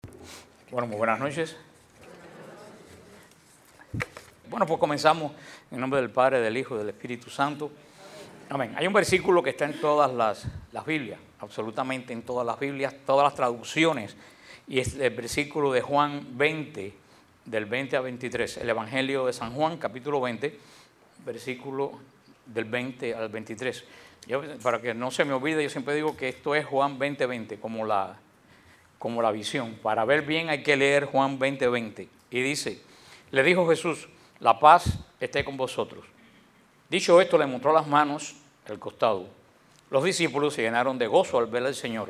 Bueno, muy buenas noches. Bueno, pues comenzamos en nombre del Padre, del Hijo y del Espíritu Santo. Amén. Hay un versículo que está en todas las Biblias, absolutamente en todas las Biblias, todas las traducciones, y es el versículo de Juan 20, del 20 a 23, el Evangelio de San Juan, capítulo 20, versículo del 20 al 23. Para que no se me olvide, yo siempre digo que esto es Juan 20, 20, como la visión. Para ver bien hay que leer Juan 20, 20. Y dice, le dijo Jesús, la paz esté con vosotros. Dicho esto, le mostró las manos, el costado. Los discípulos se llenaron de gozo al ver al Señor.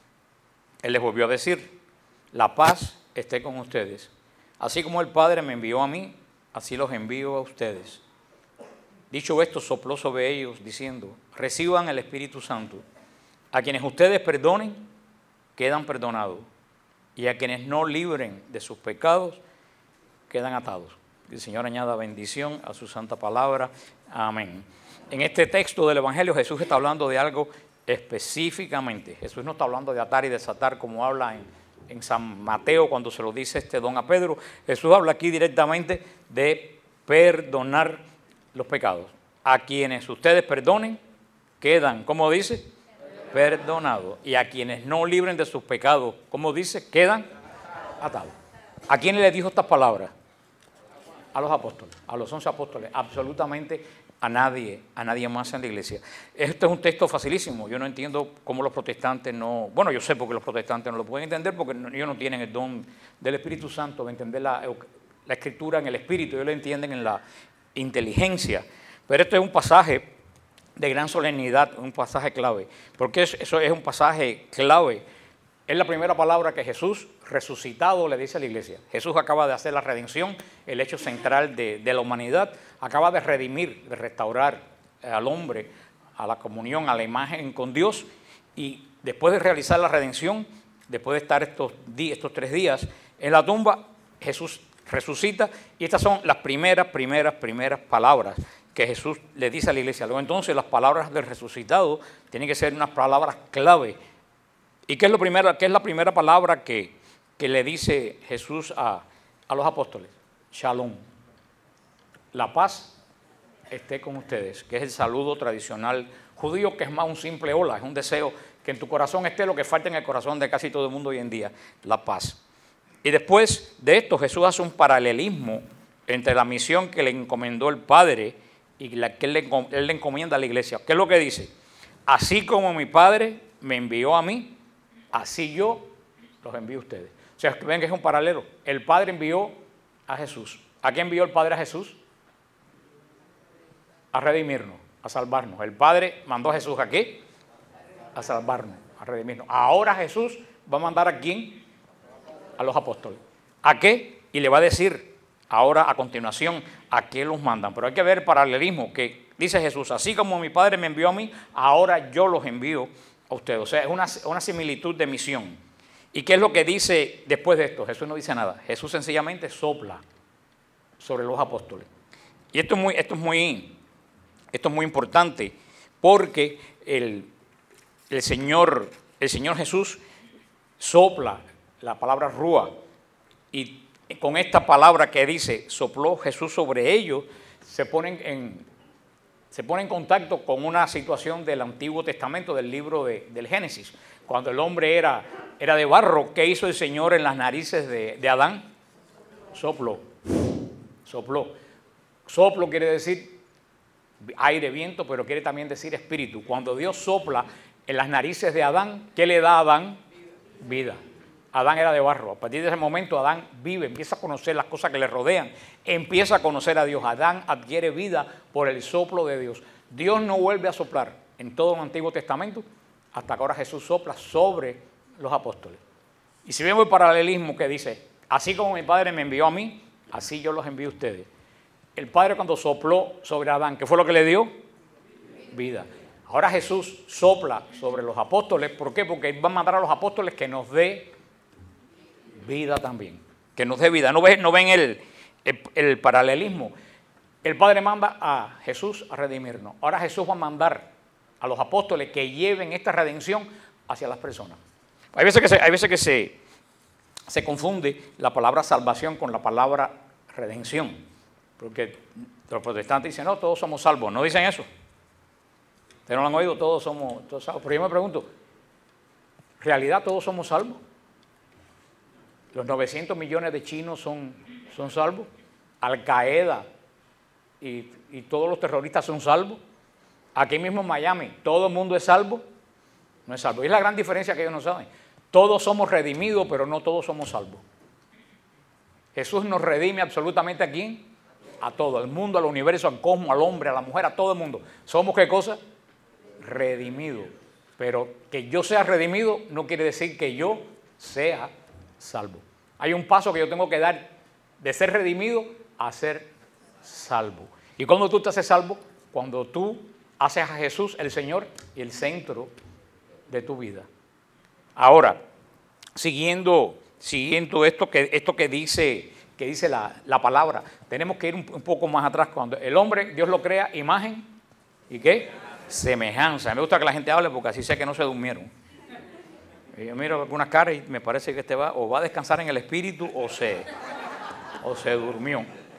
Él les volvió a decir, la paz esté con ustedes. Así como el Padre me envió a mí, así los envío a ustedes. Dicho esto, sopló sobre ellos, diciendo, reciban el Espíritu Santo. A quienes ustedes perdonen, quedan perdonados. Y a quienes no libren de sus pecados, quedan atados. Que el Señor añada bendición a su santa palabra. Amén. En este texto del Evangelio Jesús está hablando de algo específicamente. Jesús no está hablando de atar y desatar como habla en San Mateo cuando se lo dice este don a Pedro. Jesús habla aquí directamente de perdonar los pecados. A quienes ustedes perdonen, quedan, ¿cómo dice? Perdonados. Y a quienes no libren de sus pecados, ¿cómo dice? Quedan atados. ¿A quién le dijo estas palabras? A los apóstoles, a los 11 apóstoles, absolutamente a nadie más en la iglesia. Este es un texto facilísimo. Yo no entiendo cómo los protestantes no... Bueno, yo sé porque los protestantes no lo pueden entender porque ellos no tienen el don del Espíritu Santo de entender la Escritura en el Espíritu. Ellos lo entienden en la inteligencia. Pero este es un pasaje de gran solemnidad, un pasaje clave. Porque eso es un pasaje clave. Es la primera palabra que Jesús, resucitado, le dice a la iglesia. Jesús acaba de hacer la redención, el hecho central de la humanidad. Acaba de redimir, de restaurar al hombre, a la comunión, a la imagen con Dios. Y después de realizar la redención, después de estar estos 3 días en la tumba, Jesús resucita. Y estas son las primeras palabras que Jesús le dice a la iglesia. Luego entonces las palabras del resucitado tienen que ser unas palabras clave. ¿Y qué es la primera palabra que le dice Jesús a los apóstoles? Shalom. La paz esté con ustedes, que es el saludo tradicional judío, que es más un simple hola, es un deseo que en tu corazón esté lo que falta en el corazón de casi todo el mundo hoy en día, la paz. Y después de esto Jesús hace un paralelismo entre la misión que le encomendó el Padre y la que él le encomienda a la iglesia. ¿Qué es lo que dice? Así como mi Padre me envió a mí, así yo los envío a ustedes. O sea, ven que es un paralelo. El Padre envió a Jesús. ¿A qué envió el Padre a Jesús? A redimirnos, a salvarnos. El Padre mandó a Jesús ¿a qué? A salvarnos, a redimirnos. Ahora Jesús va a mandar ¿a quién? A los apóstoles. ¿A qué? Y le va a decir ahora a continuación a qué los mandan. Pero hay que ver el paralelismo que dice Jesús. Así como mi Padre me envió a mí, ahora yo los envío a ustedes. O sea, es una similitud de misión. ¿Y qué es lo que dice después de esto? Jesús no dice nada. Jesús sencillamente sopla sobre los apóstoles. Y esto es muy importante porque el Señor Jesús sopla la palabra rúa. Y con esta palabra que dice, sopló Jesús sobre ellos, se pone en contacto con una situación del Antiguo Testamento, del libro del Génesis. Cuando el hombre era de barro, ¿qué hizo el Señor en las narices de Adán? Sopló. Soplo quiere decir aire, viento, pero quiere también decir espíritu. Cuando Dios sopla en las narices de Adán, ¿qué le da a Adán? Vida. Adán era de barro. A partir de ese momento Adán vive, empieza a conocer las cosas que le rodean, empieza a conocer a Dios. Adán adquiere vida por el soplo de Dios. Dios no vuelve a soplar en todo el Antiguo Testamento hasta que ahora Jesús sopla sobre los apóstoles. Y si vemos el paralelismo que dice, así como mi Padre me envió a mí, así yo los envío a ustedes. El Padre cuando sopló sobre Adán, ¿qué fue lo que le dio? Vida. Ahora Jesús sopla sobre los apóstoles. ¿Por qué? Porque Él va a mandar a los apóstoles que nos dé vida también, que nos dé vida. ¿No ven el paralelismo? El Padre manda a Jesús a redimirnos. Ahora Jesús va a mandar a los apóstoles que lleven esta redención hacia las personas. Hay veces que se confunde la palabra salvación con la palabra redención. Porque los protestantes dicen, no, todos somos salvos. No dicen eso. Ustedes no lo han oído, todos somos salvos. Pero yo me pregunto, ¿en realidad todos somos salvos? ¿Los 900 millones de chinos son salvos? ¿Al-Qaeda y todos los terroristas son salvos? Aquí mismo en Miami, ¿todo el mundo es salvo? No es salvo. Y es la gran diferencia que ellos no saben. Todos somos redimidos, pero no todos somos salvos. Jesús nos redime absolutamente ¿a quién? A todo, al mundo, al universo, al cosmos, al hombre, a la mujer, a todo el mundo. ¿Somos qué cosa? Redimidos. Pero que yo sea redimido no quiere decir que yo sea salvo. Hay un paso que yo tengo que dar de ser redimido a ser salvo. ¿Y cuando tú te haces salvo? Cuando tú haces a Jesús el Señor y el centro de tu vida. Ahora, siguiendo esto que dice la palabra, tenemos que ir un poco más atrás. Cuando el hombre, Dios lo crea, imagen, ¿y qué? Semejanza. Me gusta que la gente hable porque así sé que no se durmieron. Yo miro algunas caras y me parece que este va a descansar en el espíritu o se durmió.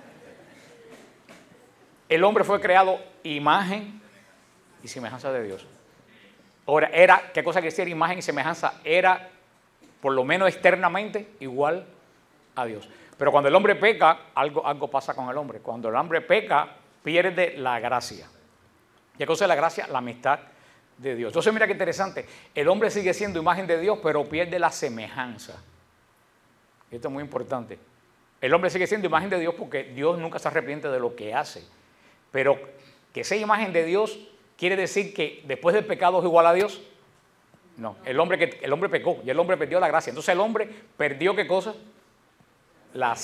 El hombre fue creado imagen y semejanza de Dios. Ahora, ¿qué cosa quiere decir imagen y semejanza? Era, por lo menos externamente, igual a Dios. Pero cuando el hombre peca, algo pasa con el hombre. Cuando el hombre peca, pierde la gracia. ¿Qué cosa es la gracia? La amistad de Dios. Entonces mira qué interesante, el hombre sigue siendo imagen de Dios, pero pierde la semejanza. Esto es muy importante. El hombre sigue siendo imagen de Dios porque Dios nunca se arrepiente de lo que hace. Pero que sea imagen de Dios quiere decir que después del pecado es igual a Dios. No, el hombre pecó y el hombre perdió la gracia. Entonces el hombre perdió ¿qué cosa? La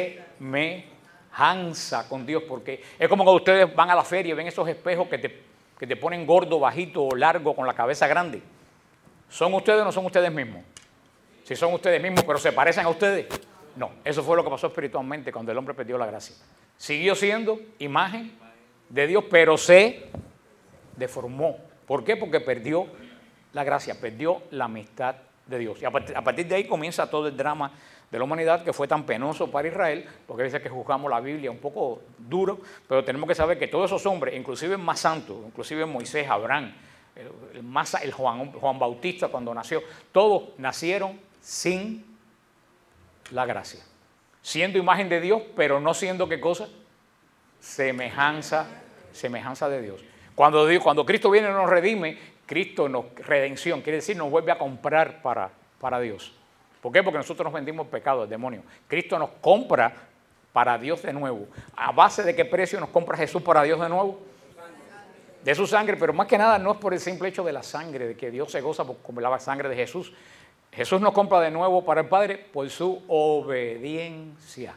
semejanza con Dios, porque es como cuando ustedes van a la feria y ven esos espejos que te ponen gordo, bajito o largo con la cabeza grande. ¿Son ustedes o no son ustedes mismos? Si son ustedes mismos, pero se parecen a ustedes. No, eso fue lo que pasó espiritualmente cuando el hombre perdió la gracia. Siguió siendo imagen de Dios, pero se deformó. ¿Por qué? Porque perdió la gracia, perdió la amistad de Dios. Y a partir de ahí comienza todo el drama de la humanidad que fue tan penoso para Israel, porque dice que juzgamos la Biblia un poco duro, pero tenemos que saber que todos esos hombres, inclusive el más santo, inclusive Moisés, Abraham, el Juan Bautista cuando nació, todos nacieron sin la gracia, siendo imagen de Dios, pero no siendo ¿qué cosa? Semejanza de Dios. Cuando Cristo viene y nos redime, redención, quiere decir nos vuelve a comprar para Dios. ¿Por qué? Porque nosotros nos vendimos pecado al demonio. Cristo nos compra para Dios de nuevo. ¿A base de qué precio nos compra Jesús para Dios de nuevo? De su sangre, pero más que nada no es por el simple hecho de la sangre, de que Dios se goza por la sangre de Jesús. Jesús nos compra de nuevo para el Padre por su obediencia.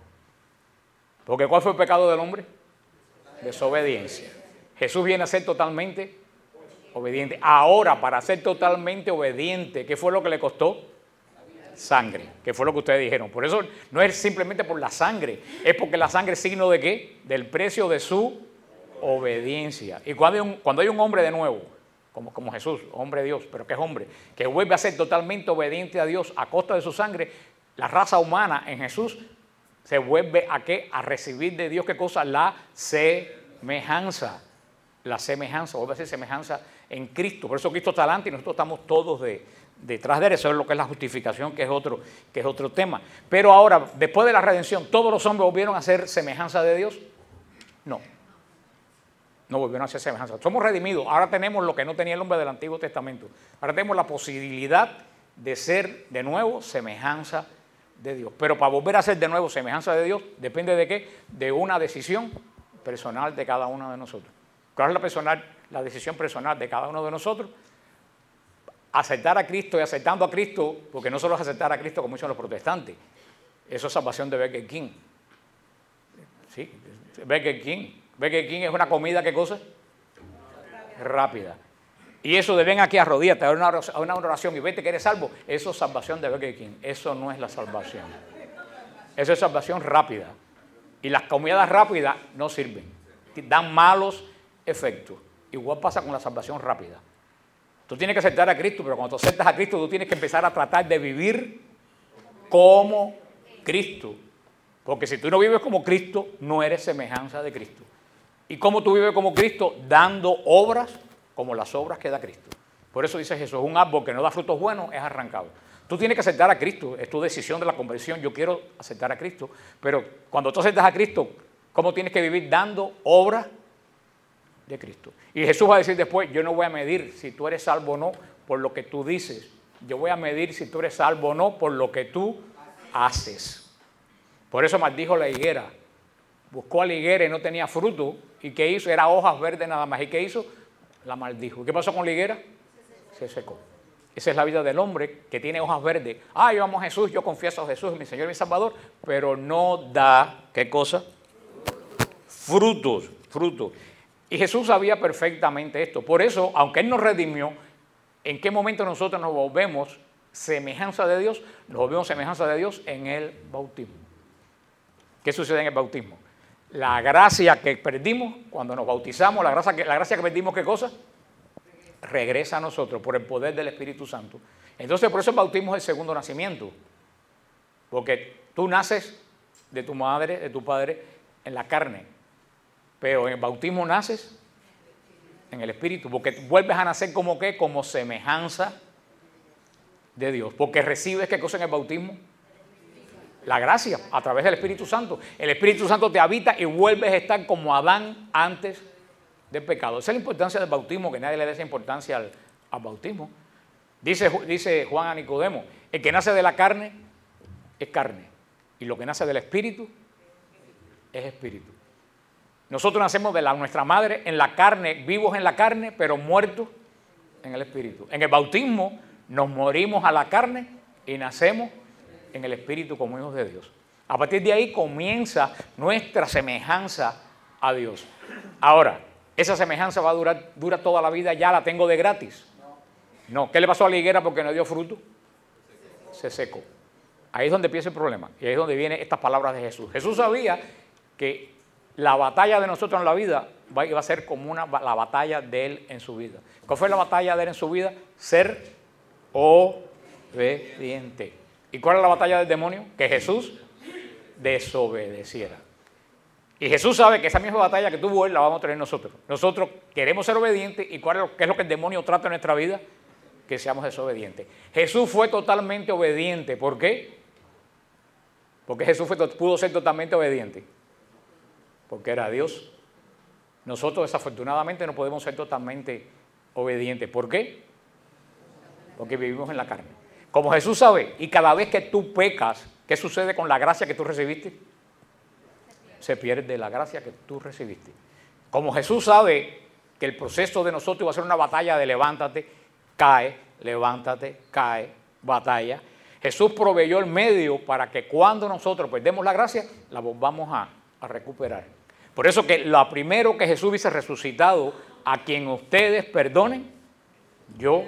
Porque ¿cuál fue el pecado del hombre? Desobediencia. Jesús viene a ser totalmente obediente. Ahora, para ser totalmente obediente, ¿qué fue lo que le costó? Sangre, que fue lo que ustedes dijeron. Por eso no es simplemente por la sangre, es porque la sangre es signo de ¿qué? Del precio de su obediencia. Y cuando hay un hombre de nuevo, como Jesús, hombre de Dios, pero que es hombre, que vuelve a ser totalmente obediente a Dios a costa de su sangre, la raza humana en Jesús se vuelve a ¿qué? A recibir de Dios ¿qué cosa? La semejanza. La semejanza, vuelve a ser semejanza en Cristo. Por eso Cristo está delante y nosotros estamos todos detrás de él. Eso es lo que es la justificación, que es otro tema. Pero ahora, después de la redención, ¿todos los hombres volvieron a ser semejanza de Dios? No volvieron a ser semejanza. Somos redimidos. Ahora tenemos lo que no tenía el hombre del Antiguo Testamento. Ahora tenemos la posibilidad de ser de nuevo semejanza de Dios. Pero para volver a ser de nuevo semejanza de Dios, ¿depende de qué? De una decisión personal de cada uno de nosotros. ¿Cuál es la decisión personal de cada uno de nosotros? Aceptar a Cristo, y aceptando a Cristo, porque no solo es aceptar a Cristo como dicen los protestantes, eso es salvación de Burger King. ¿Sí? Burger King es una comida, ¿qué cosa? Rápida. Y eso de ven aquí a arrodillarte, a una oración y vete que eres salvo, eso es salvación de Burger King. Eso no es la salvación. Eso es salvación rápida. Y las comidas rápidas no sirven. Dan malos efectos. Igual pasa con la salvación rápida. Tú tienes que aceptar a Cristo, pero cuando tú aceptas a Cristo, tú tienes que empezar a tratar de vivir como Cristo. Porque si tú no vives como Cristo, no eres semejanza de Cristo. ¿Y cómo tú vives como Cristo? Dando obras como las obras que da Cristo. Por eso dice Jesús, un árbol que no da frutos buenos es arrancado. Tú tienes que aceptar a Cristo, es tu decisión de la conversión. Yo quiero aceptar a Cristo, pero cuando tú aceptas a Cristo, ¿cómo tienes que vivir? Dando obras de Cristo. Y Jesús va a decir después, yo no voy a medir si tú eres salvo o no por lo que tú dices. Yo voy a medir si tú eres salvo o no por lo que tú haces. Por eso maldijo la higuera. Buscó a la higuera y no tenía fruto. ¿Y qué hizo? Era hojas verdes nada más. ¿Y qué hizo? La maldijo. ¿Qué pasó con la higuera? Se secó. Esa es la vida del hombre que tiene hojas verdes. Ah, yo amo a Jesús, yo confieso a Jesús, mi Señor y mi Salvador, pero no da, ¿qué cosa? Frutos. Y Jesús sabía perfectamente esto. Por eso, aunque Él nos redimió, ¿en qué momento nosotros nos volvemos semejanza de Dios? Nos volvemos semejanza de Dios en el bautismo. ¿Qué sucede en el bautismo? La gracia que perdimos cuando nos bautizamos, la gracia que perdimos, ¿qué cosa? Regresa a nosotros por el poder del Espíritu Santo. Entonces, por eso el bautismo es el segundo nacimiento. Porque tú naces de tu madre, de tu padre, en la carne. Pero en el bautismo naces en el Espíritu. Porque vuelves a nacer como ¿qué? Como semejanza de Dios. Porque recibes ¿qué cosa en el bautismo? La gracia, a través del Espíritu Santo. El Espíritu Santo te habita y vuelves a estar como Adán antes del pecado. Esa es la importancia del bautismo, que nadie le dé esa importancia al bautismo. Dice Juan a Nicodemo, el que nace de la carne es carne, y lo que nace del Espíritu es espíritu. Nosotros nacemos de nuestra madre en la carne, vivos en la carne, pero muertos en el Espíritu. En el bautismo nos morimos a la carne y nacemos en el Espíritu como hijos de Dios. A partir de ahí comienza nuestra semejanza a Dios. Ahora, esa semejanza va a dura toda la vida, ya la tengo de gratis. No, ¿qué le pasó a la higuera porque no dio fruto? Se secó. Ahí es donde empieza el problema. Y ahí es donde vienen estas palabras de Jesús. Jesús sabía que la batalla de nosotros en la vida iba a ser como la batalla de Él en su vida. ¿Cuál fue la batalla de Él en su vida? Ser obediente. ¿Y cuál es la batalla del demonio? Que Jesús desobedeciera. Y Jesús sabe que esa misma batalla que tuvo Él la vamos a tener nosotros. Nosotros queremos ser obedientes. ¿Y qué es lo que el demonio trata en nuestra vida? Que seamos desobedientes. Jesús fue totalmente obediente. ¿Por qué? Porque Jesús pudo ser totalmente obediente. Porque era Dios. Nosotros desafortunadamente no podemos ser totalmente obedientes. ¿Por qué? Porque vivimos en la carne. Como Jesús sabe, y cada vez que tú pecas, ¿qué sucede con la gracia que tú recibiste? Se pierde la gracia que tú recibiste. Como Jesús sabe que el proceso de nosotros iba a ser una batalla de levántate, cae, batalla. Jesús proveyó el medio para que cuando nosotros perdemos la gracia, la volvamos a recuperar. Por eso que lo primero que Jesús dice resucitado, a quien ustedes perdonen, yo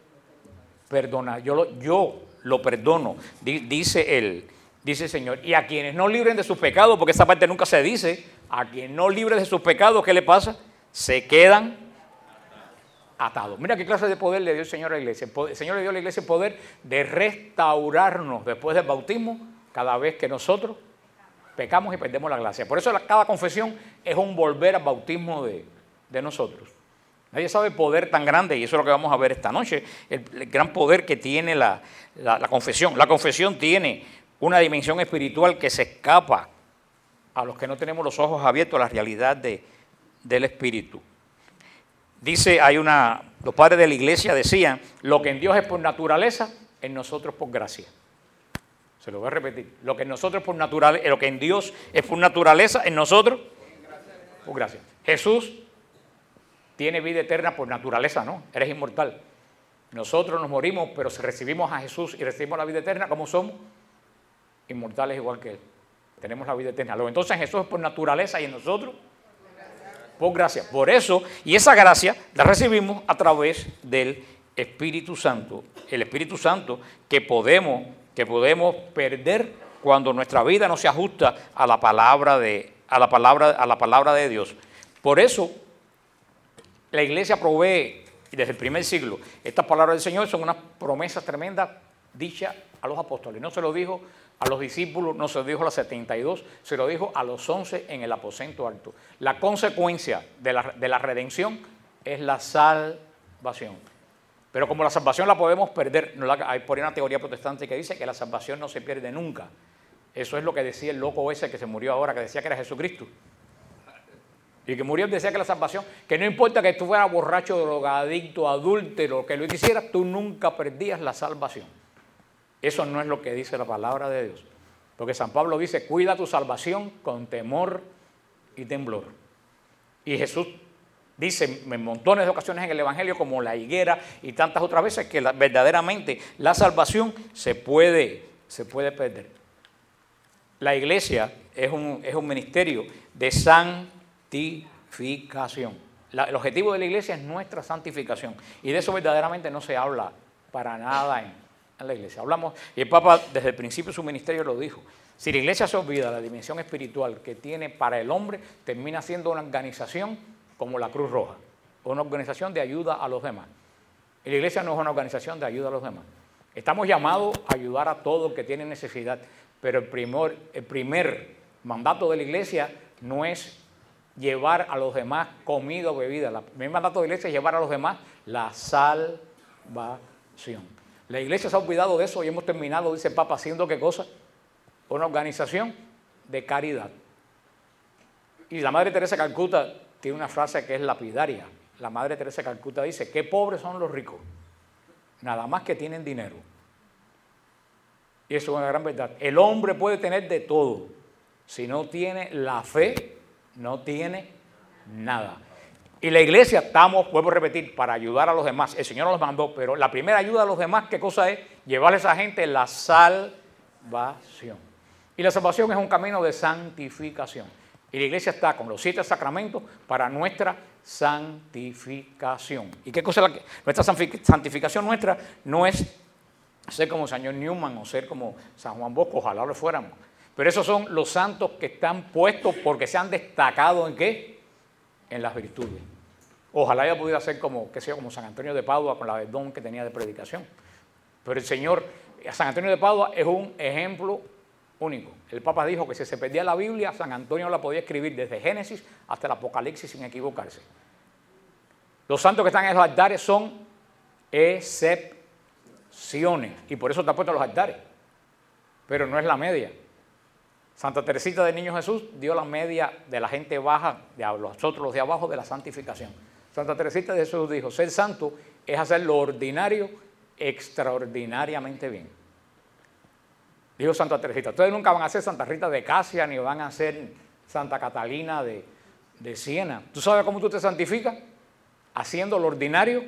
lo perdono, dice el Señor. Y a quienes no libren de sus pecados, porque esa parte nunca se dice, a quien no libre de sus pecados, ¿qué le pasa? Se quedan atados. Mira qué clase de poder le dio el Señor a la iglesia. El Señor le dio a la iglesia el poder de restaurarnos después del bautismo cada vez que nosotros pecamos y perdemos la gracia. Por eso cada confesión es un volver al bautismo de nosotros. Nadie sabe el poder tan grande, y eso es lo que vamos a ver esta noche, el gran poder que tiene la confesión. La confesión tiene una dimensión espiritual que se escapa a los que no tenemos los ojos abiertos a la realidad del Espíritu. Dice, los padres de la iglesia decían, lo que en Dios es por naturaleza, en nosotros por gracia. Se lo voy a repetir, lo que en Dios es por naturaleza, en nosotros por gracia. Jesús tiene vida eterna por naturaleza, ¿no? Eres inmortal. Nosotros nos morimos, pero si recibimos a Jesús y recibimos la vida eterna, ¿cómo somos? Inmortales igual que Él. Tenemos la vida eterna. Luego, entonces Jesús es por naturaleza y en nosotros por gracia. Por eso, y esa gracia la recibimos a través del Espíritu Santo. El Espíritu Santo que podemos perder cuando nuestra vida no se ajusta a la palabra de Dios. Por eso, la iglesia provee, desde el primer siglo, estas palabras del Señor son unas promesas tremendas dichas a los apóstoles, no se lo dijo a los discípulos, no se lo dijo a los 72, se lo dijo a los 11 en el aposento alto. La consecuencia de la redención es la salvación. Pero como la salvación la podemos perder, hay por ahí una teoría protestante que dice que la salvación no se pierde nunca. Eso es lo que decía el loco ese que se murió ahora, que decía que era Jesucristo. Y que murió decía que la salvación, que no importa que tú fueras borracho, drogadicto, adúltero, que lo hicieras, tú nunca perdías la salvación. Eso no es lo que dice la palabra de Dios. Porque San Pablo dice, cuida tu salvación con temor y temblor. Y Jesús dice en montones de ocasiones en el Evangelio, como la higuera y tantas otras veces, que verdaderamente la salvación se puede perder. La iglesia es un ministerio de santificación. El objetivo de la iglesia es nuestra santificación. Y de eso verdaderamente no se habla para nada en la iglesia. Hablamos, y el Papa desde el principio de su ministerio lo dijo, si la iglesia se olvida la dimensión espiritual que tiene para el hombre, termina siendo una organización como la Cruz Roja, una organización de ayuda a los demás. Y la iglesia no es una organización de ayuda a los demás. Estamos llamados a ayudar a todo el que tiene necesidad, pero el primer mandato de la iglesia no es llevar a los demás comida o bebida. El primer mandato de la iglesia es llevar a los demás la salvación. La iglesia se ha olvidado de eso y hemos terminado, dice el Papa, haciendo ¿qué cosa? Una organización de caridad. Y la Madre Teresa de Calcuta tiene una frase que es lapidaria. La Madre Teresa de Calcuta dice, qué pobres son los ricos, nada más que tienen dinero. Y eso es una gran verdad. El hombre puede tener de todo. Si no tiene la fe, no tiene nada. Y la iglesia estamos, vuelvo a repetir, para ayudar a los demás. El Señor nos mandó, pero la primera ayuda a los demás, ¿qué cosa es? Llevarle a esa gente la salvación. Y la salvación es un camino de santificación. Y la iglesia está con los 7 sacramentos para nuestra santificación. ¿Y qué cosa es nuestra santificación nuestra? No es ser como el señor Newman o ser como San Juan Bosco, ojalá lo fuéramos. Pero esos son los santos que están puestos porque se han destacado ¿en qué? En las virtudes. Ojalá ella pudiera ser como San Antonio de Padua con la don que tenía de predicación. Pero el Señor, San Antonio de Padua es un ejemplo único. El Papa dijo que si se perdía la Biblia, San Antonio la podía escribir desde Génesis hasta el Apocalipsis sin equivocarse. Los santos que están en los altares son excepciones y por eso están puestos en los altares. Pero no es la media. Santa Teresita del Niño Jesús dio la media de la gente baja, de nosotros los de abajo, de la santificación. Santa Teresita de Jesús dijo, ser santo es hacer lo ordinario extraordinariamente bien. Dijo Santa Teresita, ustedes nunca van a ser Santa Rita de Casia, ni van a ser Santa Catalina de Siena. ¿Tú sabes cómo tú te santificas? Haciendo lo ordinario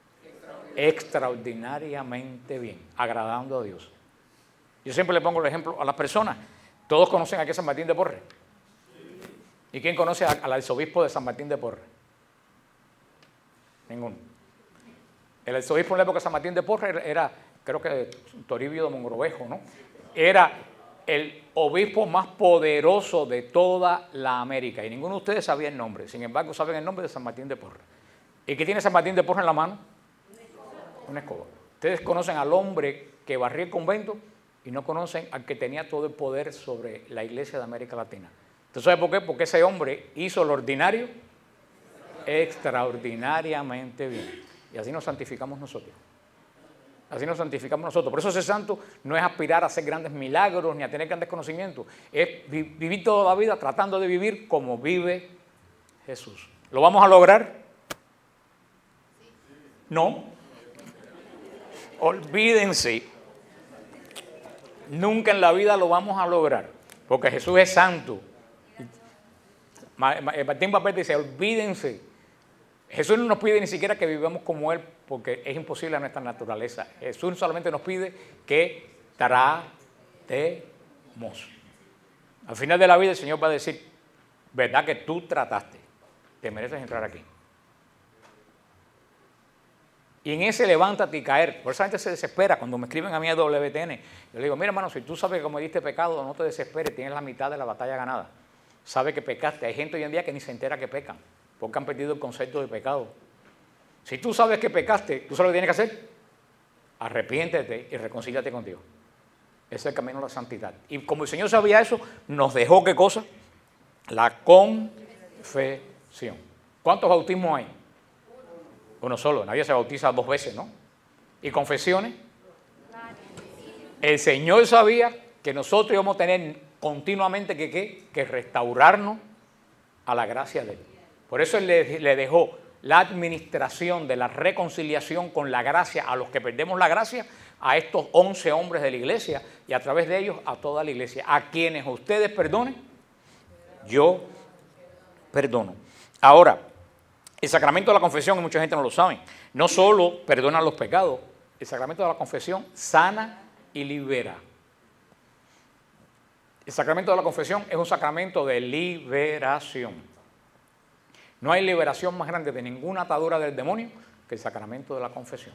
extraordinariamente bien, agradando a Dios. Yo siempre le pongo el ejemplo a las personas. Todos conocen aquí a San Martín de Porres. ¿Y quién conoce al arzobispo de San Martín de Porres? Ninguno. El arzobispo en la época de San Martín de Porres era, creo que Toribio de Mogrovejo, ¿no? Era el obispo más poderoso de toda la América. Y ninguno de ustedes sabía el nombre. Sin embargo, saben el nombre de San Martín de Porres. ¿Y qué tiene San Martín de Porres en la mano? Una escoba. Ustedes conocen al hombre que barrió el convento y no conocen al que tenía todo el poder sobre la iglesia de América Latina. ¿Usted sabe por qué? Porque ese hombre hizo lo ordinario extraordinariamente bien. Y así nos santificamos nosotros. Así nos santificamos nosotros. Por eso ser santo no es aspirar a hacer grandes milagros ni a tener grandes conocimientos. Es vivir toda la vida tratando de vivir como vive Jesús. ¿Lo vamos a lograr? No. Olvídense. Nunca en la vida lo vamos a lograr, porque Jesús es santo. Martín Papel dice, olvídense. Jesús no nos pide ni siquiera que vivamos como Él, porque es imposible a nuestra naturaleza. Jesús solamente nos pide que tratemos. Al final de la vida el Señor va a decir, ¿verdad que tú trataste? Te mereces entrar aquí. Y en ese levántate y caer. Por eso la gente se desespera cuando me escriben a mí a WTN. Yo le digo, mira hermano, si tú sabes que cometiste pecado, no te desesperes, tienes la mitad de la batalla ganada. Sabe que pecaste. Hay gente hoy en día que ni se entera que pecan, porque han perdido el concepto de pecado. Si tú sabes que pecaste, ¿tú sabes lo que tienes que hacer? Arrepiéntete y reconcíliate con Dios. Es el camino a la santidad. Y como el Señor sabía eso, nos dejó, ¿qué cosa? La confesión. ¿Cuántos bautismos hay? Uno solo. Nadie se bautiza 2 veces, ¿no? ¿Y confesiones? El Señor sabía que nosotros íbamos a tener continuamente que restaurarnos a la gracia de Él. Por eso Él le dejó la administración de la reconciliación con la gracia a los que perdemos la gracia, a estos 11 hombres de la iglesia y a través de ellos a toda la iglesia. A quienes ustedes perdonen, yo perdono. Ahora, el sacramento de la confesión, y mucha gente no lo sabe, no solo perdona los pecados, el sacramento de la confesión sana y libera. El sacramento de la confesión es un sacramento de liberación. No hay liberación más grande de ninguna atadura del demonio que el sacramento de la confesión.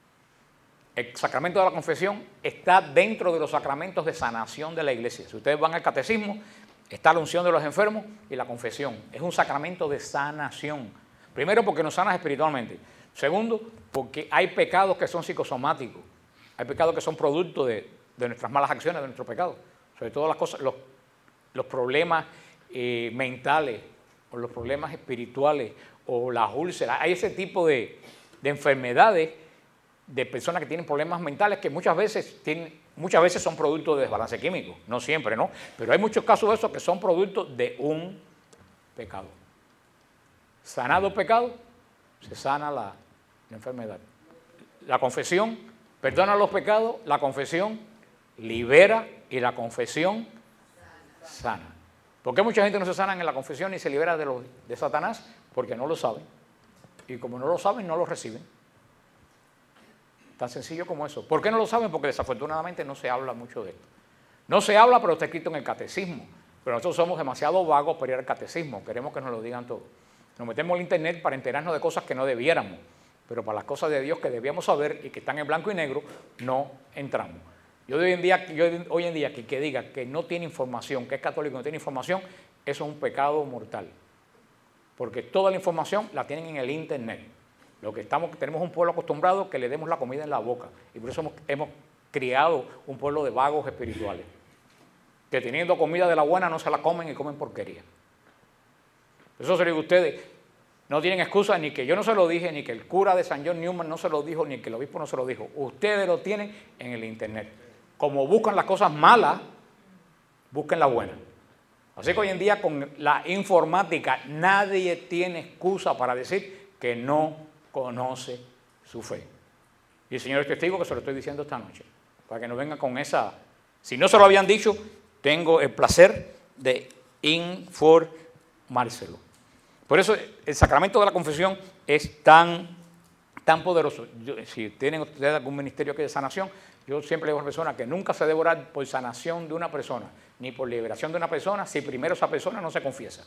El sacramento de la confesión está dentro de los sacramentos de sanación de la iglesia. Si ustedes van al catecismo, está la unción de los enfermos y la confesión. Es un sacramento de sanación. Primero, porque nos sanas espiritualmente. Segundo, porque hay pecados que son psicosomáticos. Hay pecados que son producto de nuestras malas acciones, de nuestros pecados. Sobre todo las cosas, los problemas mentales, o los problemas espirituales, o las úlceras. Hay ese tipo de enfermedades de personas que tienen problemas mentales que muchas veces son producto de desbalance químico. No siempre, ¿no? Pero hay muchos casos de esos que son producto de un pecado. Sanado el pecado, se sana la enfermedad. La confesión perdona los pecados, la confesión libera y la confesión sana. ¿Por qué mucha gente no se sana en la confesión ni se libera de Satanás? Porque no lo saben. Y como no lo saben, no lo reciben. Tan sencillo como eso. ¿Por qué no lo saben? Porque desafortunadamente no se habla mucho de esto. No se habla, pero está escrito en el catecismo. Pero nosotros somos demasiado vagos para ir al catecismo. Queremos que nos lo digan todo. Nos metemos en el internet para enterarnos de cosas que no debiéramos. Pero para las cosas de Dios que debíamos saber y que están en blanco y negro, no entramos. Yo hoy en día que diga que no tiene información, que es católico y no tiene información, eso es un pecado mortal. Porque toda la información la tienen en el internet. Tenemos un pueblo acostumbrado que le demos la comida en la boca. Y por eso hemos criado un pueblo de vagos espirituales. Que teniendo comida de la buena no se la comen y comen porquería. Eso se lo digo a ustedes. No tienen excusa ni que yo no se lo dije, ni que el cura de San John Newman no se lo dijo, ni que el obispo no se lo dijo. Ustedes lo tienen en el internet. Como buscan las cosas malas, busquen la buena. Así que hoy en día con la informática nadie tiene excusa para decir que no conoce su fe. Y el Señor es testigo que se lo estoy diciendo esta noche, para que no venga con esa... Si no se lo habían dicho, tengo el placer de informárselo. Por eso el sacramento de la confesión es tan poderoso. Si tienen ustedes algún ministerio que de sanación, yo siempre le digo a las personas que nunca se debe orar por sanación de una persona, ni por liberación de una persona, si primero esa persona no se confiesa.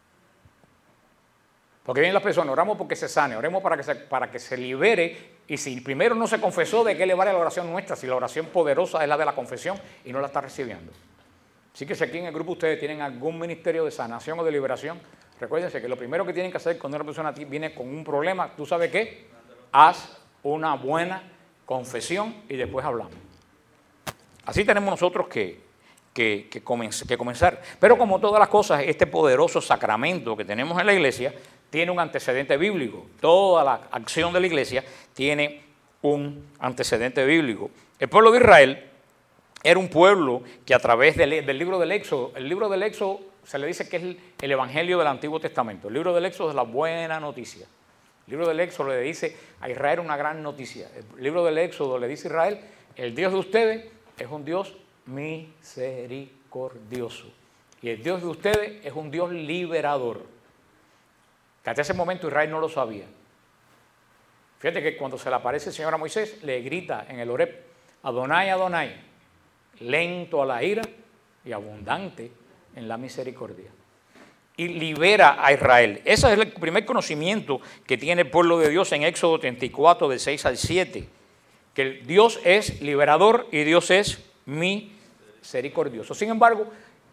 Porque vienen las personas, oramos porque se sane, oremos para que se libere, y si primero no se confesó, ¿de qué le vale la oración nuestra? Si la oración poderosa es la de la confesión y no la está recibiendo. Así que si aquí en el grupo ustedes tienen algún ministerio de sanación o de liberación, recuérdense que lo primero que tienen que hacer cuando una persona viene con un problema, ¿tú sabes qué? Haz una buena confesión y después hablamos. Así tenemos nosotros que comenzar. Pero como todas las cosas, este poderoso sacramento que tenemos en la iglesia tiene un antecedente bíblico. Toda la acción de la iglesia tiene un antecedente bíblico. El pueblo de Israel era un pueblo que a través del libro del Éxodo, el libro del Éxodo se le dice que es el evangelio del Antiguo Testamento. El libro del Éxodo es la buena noticia. El libro del Éxodo le dice a Israel una gran noticia. El libro del Éxodo le dice a Israel, el Dios de ustedes es un Dios misericordioso. Y el Dios de ustedes es un Dios liberador. Que hasta ese momento Israel no lo sabía. Fíjate que cuando se le aparece el Señor a Moisés, le grita en el Horeb, Adonai, Adonai, lento a la ira y abundante en la misericordia. Y libera a Israel. Ese es el primer conocimiento que tiene el pueblo de Dios en Éxodo 34, del 6 al 7. Que Dios es liberador y Dios es misericordioso. Sin embargo,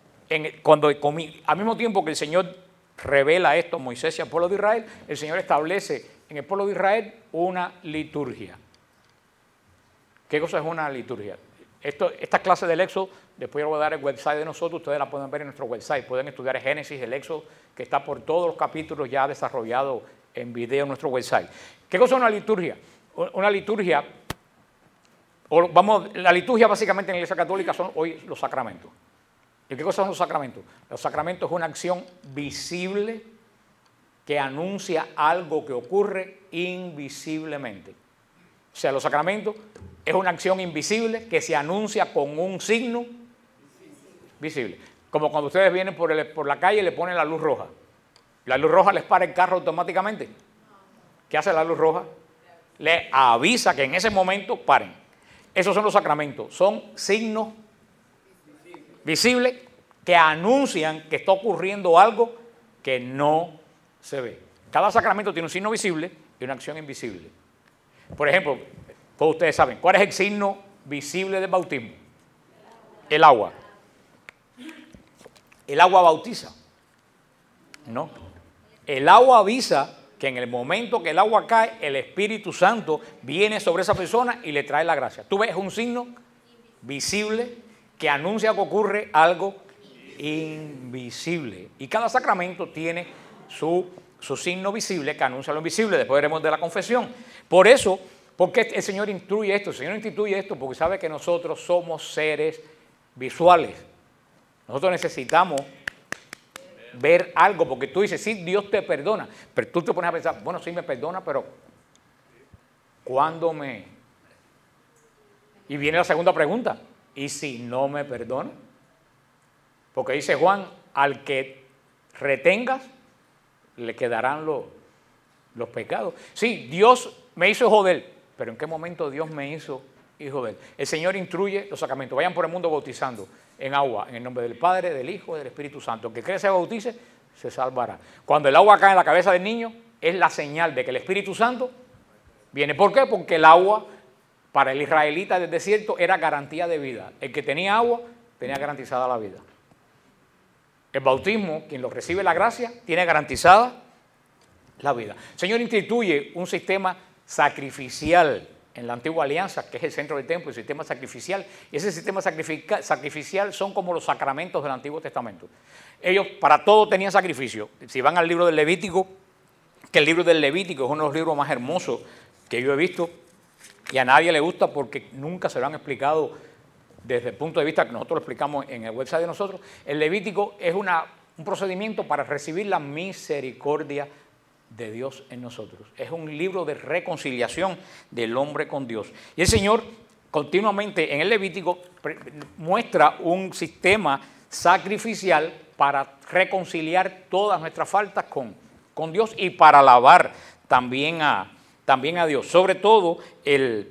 al mismo tiempo que el Señor revela esto a Moisés y al pueblo de Israel, el Señor establece en el pueblo de Israel una liturgia. ¿Qué cosa es una liturgia? Esta clase del Éxodo, después yo voy a dar el website de nosotros, ustedes la pueden ver en nuestro website, pueden estudiar el Génesis, el Éxodo, que está por todos los capítulos ya desarrollado en video en nuestro website. ¿Qué cosa es una liturgia? Una liturgia, la liturgia básicamente en la Iglesia Católica son hoy los sacramentos. ¿Y qué cosa son los sacramentos? Los sacramentos es una acción visible que anuncia algo que ocurre invisiblemente. O sea, los sacramentos es una acción invisible que se anuncia con un signo visible. Como cuando ustedes vienen por la calle y le ponen la luz roja. La luz roja les para el carro automáticamente. ¿Qué hace la luz roja? Le avisa que en ese momento paren. Esos son los sacramentos. Son signos visibles que anuncian que está ocurriendo algo que no se ve. Cada sacramento tiene un signo visible y una acción invisible. Por ejemplo, todos ustedes saben, ¿cuál es el signo visible del bautismo? El agua. ¿El agua bautiza? No. El agua avisa que en el momento que el agua cae, el Espíritu Santo viene sobre esa persona y le trae la gracia. Tú ves un signo visible que anuncia que ocurre algo invisible. Y cada sacramento tiene su signo visible que anuncia lo invisible. Después veremos de la confesión. Por eso, porque el Señor instruye esto. El Señor instituye esto porque sabe que nosotros somos seres visuales. Nosotros necesitamos ver algo, porque tú dices, sí, Dios te perdona, pero tú te pones a pensar, bueno, sí me perdona, pero ¿cuándo me...? Y viene la segunda pregunta, ¿y si no me perdona? Porque dice Juan, al que retengas, le quedarán los pecados. Sí, Dios me hizo hijo de él, pero ¿en qué momento Dios me hizo hijo de él? El Señor instruye los sacramentos. Vayan por el mundo bautizando en agua, en el nombre del Padre, del Hijo y del Espíritu Santo. El que cree se bautice, se salvará. Cuando el agua cae en la cabeza del niño, es la señal de que el Espíritu Santo viene. ¿Por qué? Porque el agua, para el israelita del desierto, era garantía de vida. El que tenía agua, tenía garantizada la vida. El bautismo, quien lo recibe la gracia, tiene garantizada la vida. El Señor instituye un sistema sacrificial en la antigua alianza, que es el centro del templo, el sistema sacrificial. Y ese sistema sacrificial son como los sacramentos del Antiguo Testamento. Ellos para todo tenían sacrificio. Si van al libro del Levítico, que el libro del Levítico es uno de los libros más hermosos que yo he visto, y a nadie le gusta porque nunca se lo han explicado desde el punto de vista que nosotros lo explicamos en el website de nosotros. El Levítico es un procedimiento para recibir la misericordia de Dios en nosotros. Es un libro de reconciliación del hombre con Dios. Y el Señor continuamente en el Levítico muestra un sistema sacrificial para reconciliar todas nuestras faltas con Dios y para alabar también a Dios. Sobre todo en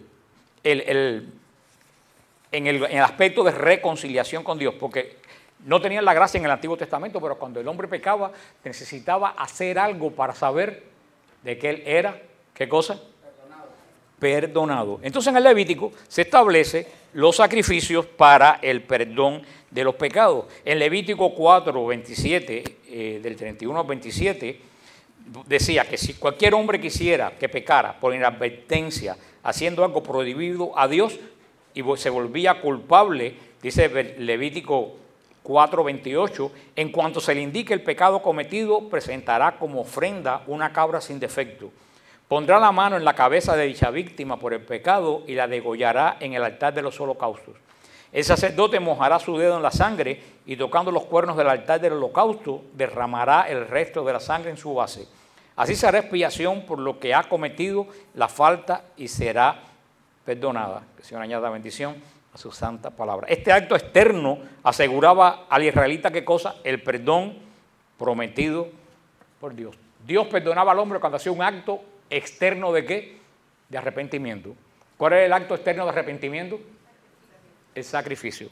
el aspecto de reconciliación con Dios, porque no tenían la gracia en el Antiguo Testamento, pero cuando el hombre pecaba, necesitaba hacer algo para saber de que él era, ¿qué cosa? Perdonado. Entonces en el Levítico se establece los sacrificios para el perdón de los pecados. En Levítico 4, 27, del 31 al 27, decía que si cualquier hombre quisiera que pecara por inadvertencia, haciendo algo prohibido a Dios, y se volvía culpable, dice Levítico 4:28, en cuanto se le indique el pecado cometido, presentará como ofrenda una cabra sin defecto. Pondrá la mano en la cabeza de dicha víctima por el pecado y la degollará en el altar de los holocaustos. El sacerdote mojará su dedo en la sangre y tocando los cuernos del altar del holocausto, derramará el resto de la sangre en su base. Así se hará expiación por lo que ha cometido la falta y será perdonada. Que el Señor añada bendición a su santa palabra. Este acto externo aseguraba al israelita, ¿qué cosa? El perdón prometido por Dios. Dios perdonaba al hombre cuando hacía un acto externo ¿de qué? De arrepentimiento. ¿Cuál es el acto externo de arrepentimiento? El sacrificio.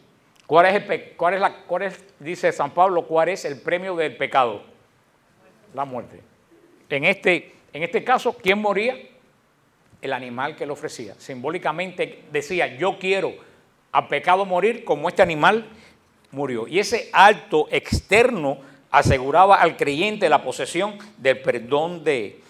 Dice San Pablo, cuál es el premio del pecado? La muerte. En este caso, ¿quién moría? El animal que le ofrecía. Simbólicamente decía, yo quiero a pecado morir como este animal murió. Y ese acto externo aseguraba al creyente la posesión del perdón de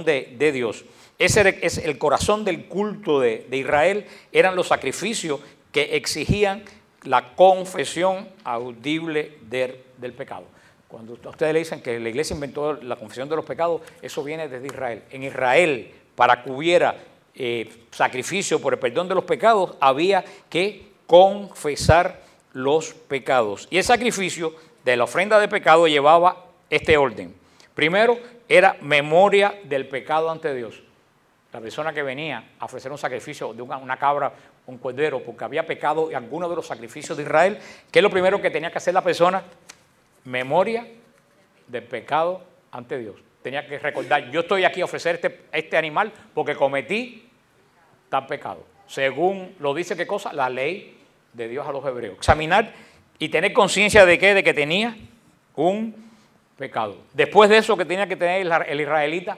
Dios. Ese es el corazón del culto de Israel, eran los sacrificios que exigían la confesión audible del pecado. Cuando a ustedes le dicen que la iglesia inventó la confesión de los pecados, eso viene desde Israel. En Israel, para que hubiera sacrificio por el perdón de los pecados, había que confesar los pecados. Y el sacrificio de la ofrenda de pecado llevaba este orden. Primero, era memoria del pecado ante Dios. La persona que venía a ofrecer un sacrificio de una cabra, un cordero, porque había pecado en alguno de los sacrificios de Israel, ¿qué es lo primero que tenía que hacer la persona? Memoria del pecado ante Dios. Tenía que recordar, yo estoy aquí a ofrecer este animal porque cometí tal pecado. Según lo dice, ¿qué cosa? La ley de Dios a los hebreos. Examinar y tener conciencia de ¿qué? De que tenía un pecado. Después de eso, que tenía que tener el israelita,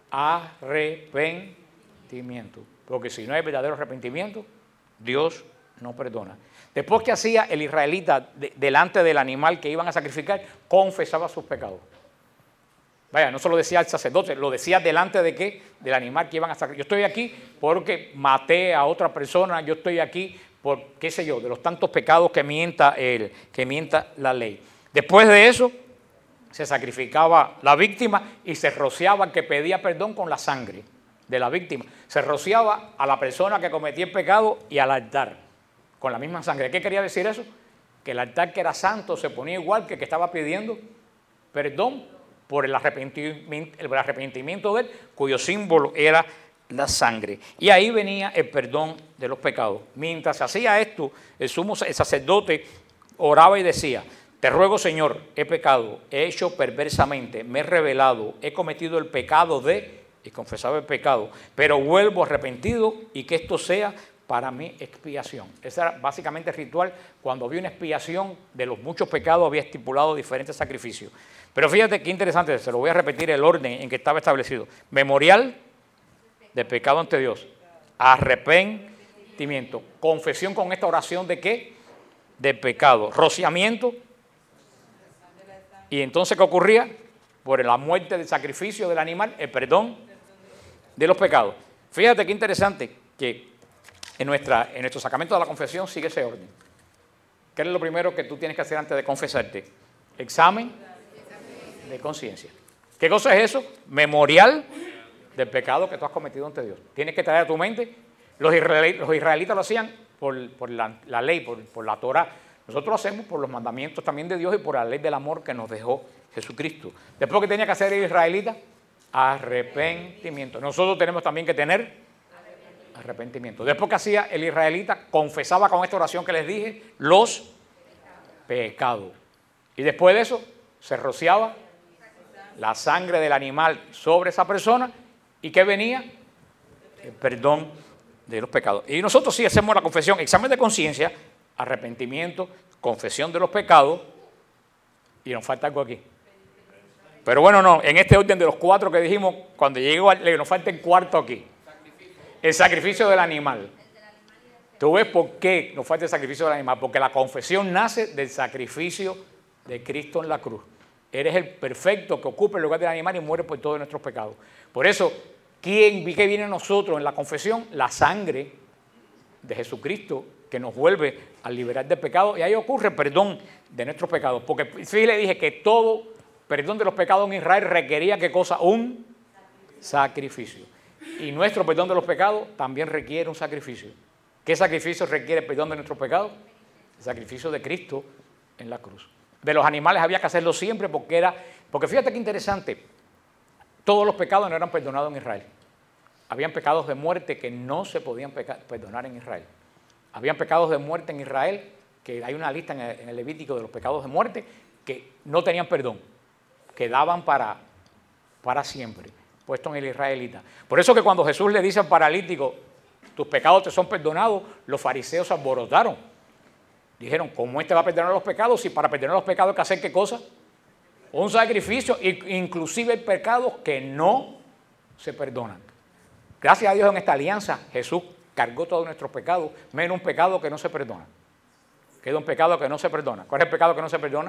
arrepentimiento. Porque si no hay verdadero arrepentimiento, Dios no perdona. Después que hacía el israelita delante del animal que iban a sacrificar, confesaba sus pecados. Vaya, no solo decía al sacerdote, lo decía delante de ¿qué? Del animal que iban a sacrificar. Yo estoy aquí porque maté a otra persona, yo estoy aquí por, qué sé yo, de los tantos pecados que mienta la ley. Después de eso, se sacrificaba la víctima y se rociaba, que pedía perdón, con la sangre de la víctima. Se rociaba a la persona que cometía el pecado y al altar, con la misma sangre. ¿Qué quería decir eso? Que el altar, que era santo, se ponía igual que el que estaba pidiendo perdón por el arrepentimiento de él, cuyo símbolo era la sangre. Y ahí venía el perdón de los pecados. Mientras se hacía esto, el sacerdote oraba y decía: te ruego, Señor, he pecado, he hecho perversamente, me he rebelado, he cometido el pecado y confesaba el pecado, pero vuelvo arrepentido, y que esto sea para mi expiación. Ese era básicamente el ritual. Cuando había una expiación de los muchos pecados, había estipulado diferentes sacrificios. Pero fíjate qué interesante, se lo voy a repetir el orden en que estaba establecido. Memorial de pecado ante Dios, arrepentimiento, confesión con esta oración de ¿qué? De pecado, rociamiento. Y entonces, ¿qué ocurría? Por la muerte del sacrificio del animal, el perdón de los pecados. Fíjate qué interesante que en nuestro sacramento de la confesión sigue ese orden. ¿Qué es lo primero que tú tienes que hacer antes de confesarte? Examen de conciencia. ¿Qué cosa es eso? Memorial del pecado que tú has cometido ante Dios. Tienes que traer a tu mente. Los israelitas lo hacían por la ley, por la Torah. Nosotros lo hacemos por los mandamientos también de Dios y por la ley del amor que nos dejó Jesucristo. Después, que tenía que hacer el israelita, arrepentimiento. Nosotros tenemos también que tener arrepentimiento. Después que hacía el israelita, confesaba con esta oración que les dije los pecados. Y después de eso, se rociaba la sangre del animal sobre esa persona. ¿Y qué venía? El perdón de los pecados. Y nosotros sí hacemos la confesión, examen de conciencia, arrepentimiento, confesión de los pecados, y nos falta algo aquí. Pero bueno, no, en este orden de los 4 que dijimos, cuando llego nos falta el cuarto aquí. El sacrificio del animal. ¿Tú ves por qué nos falta el sacrificio del animal? Porque la confesión nace del sacrificio de Cristo en la cruz. Eres el perfecto que ocupa el lugar del animal y muere por todos nuestros pecados. Por eso, ¿qué viene a nosotros en la confesión? La sangre de Jesucristo, que nos vuelve a liberar del pecado, y ahí ocurre el perdón de nuestros pecados. Porque sí, le dije que todo perdón de los pecados en Israel requería, ¿qué cosa? Un sacrificio. Y nuestro perdón de los pecados también requiere un sacrificio. ¿Qué sacrificio requiere el perdón de nuestros pecados? El sacrificio de Cristo en la cruz. De los animales había que hacerlo siempre porque fíjate qué interesante, todos los pecados no eran perdonados en Israel. Habían pecados de muerte que no se podían perdonar en Israel. Habían pecados de muerte en Israel, que hay una lista en el Levítico de los pecados de muerte, que no tenían perdón, quedaban para siempre, puesto en el israelita. Por eso que cuando Jesús le dice al paralítico, tus pecados te son perdonados, los fariseos se alborotaron. Dijeron, ¿cómo este va a perdonar los pecados? Si para perdonar los pecados hay que hacer ¿qué cosa? Un sacrificio, inclusive pecados que no se perdonan. Gracias a Dios, en esta alianza Jesús cargó todos nuestros pecados, menos un pecado que no se perdona. Queda un pecado que no se perdona. ¿Cuál es el pecado que no se perdona?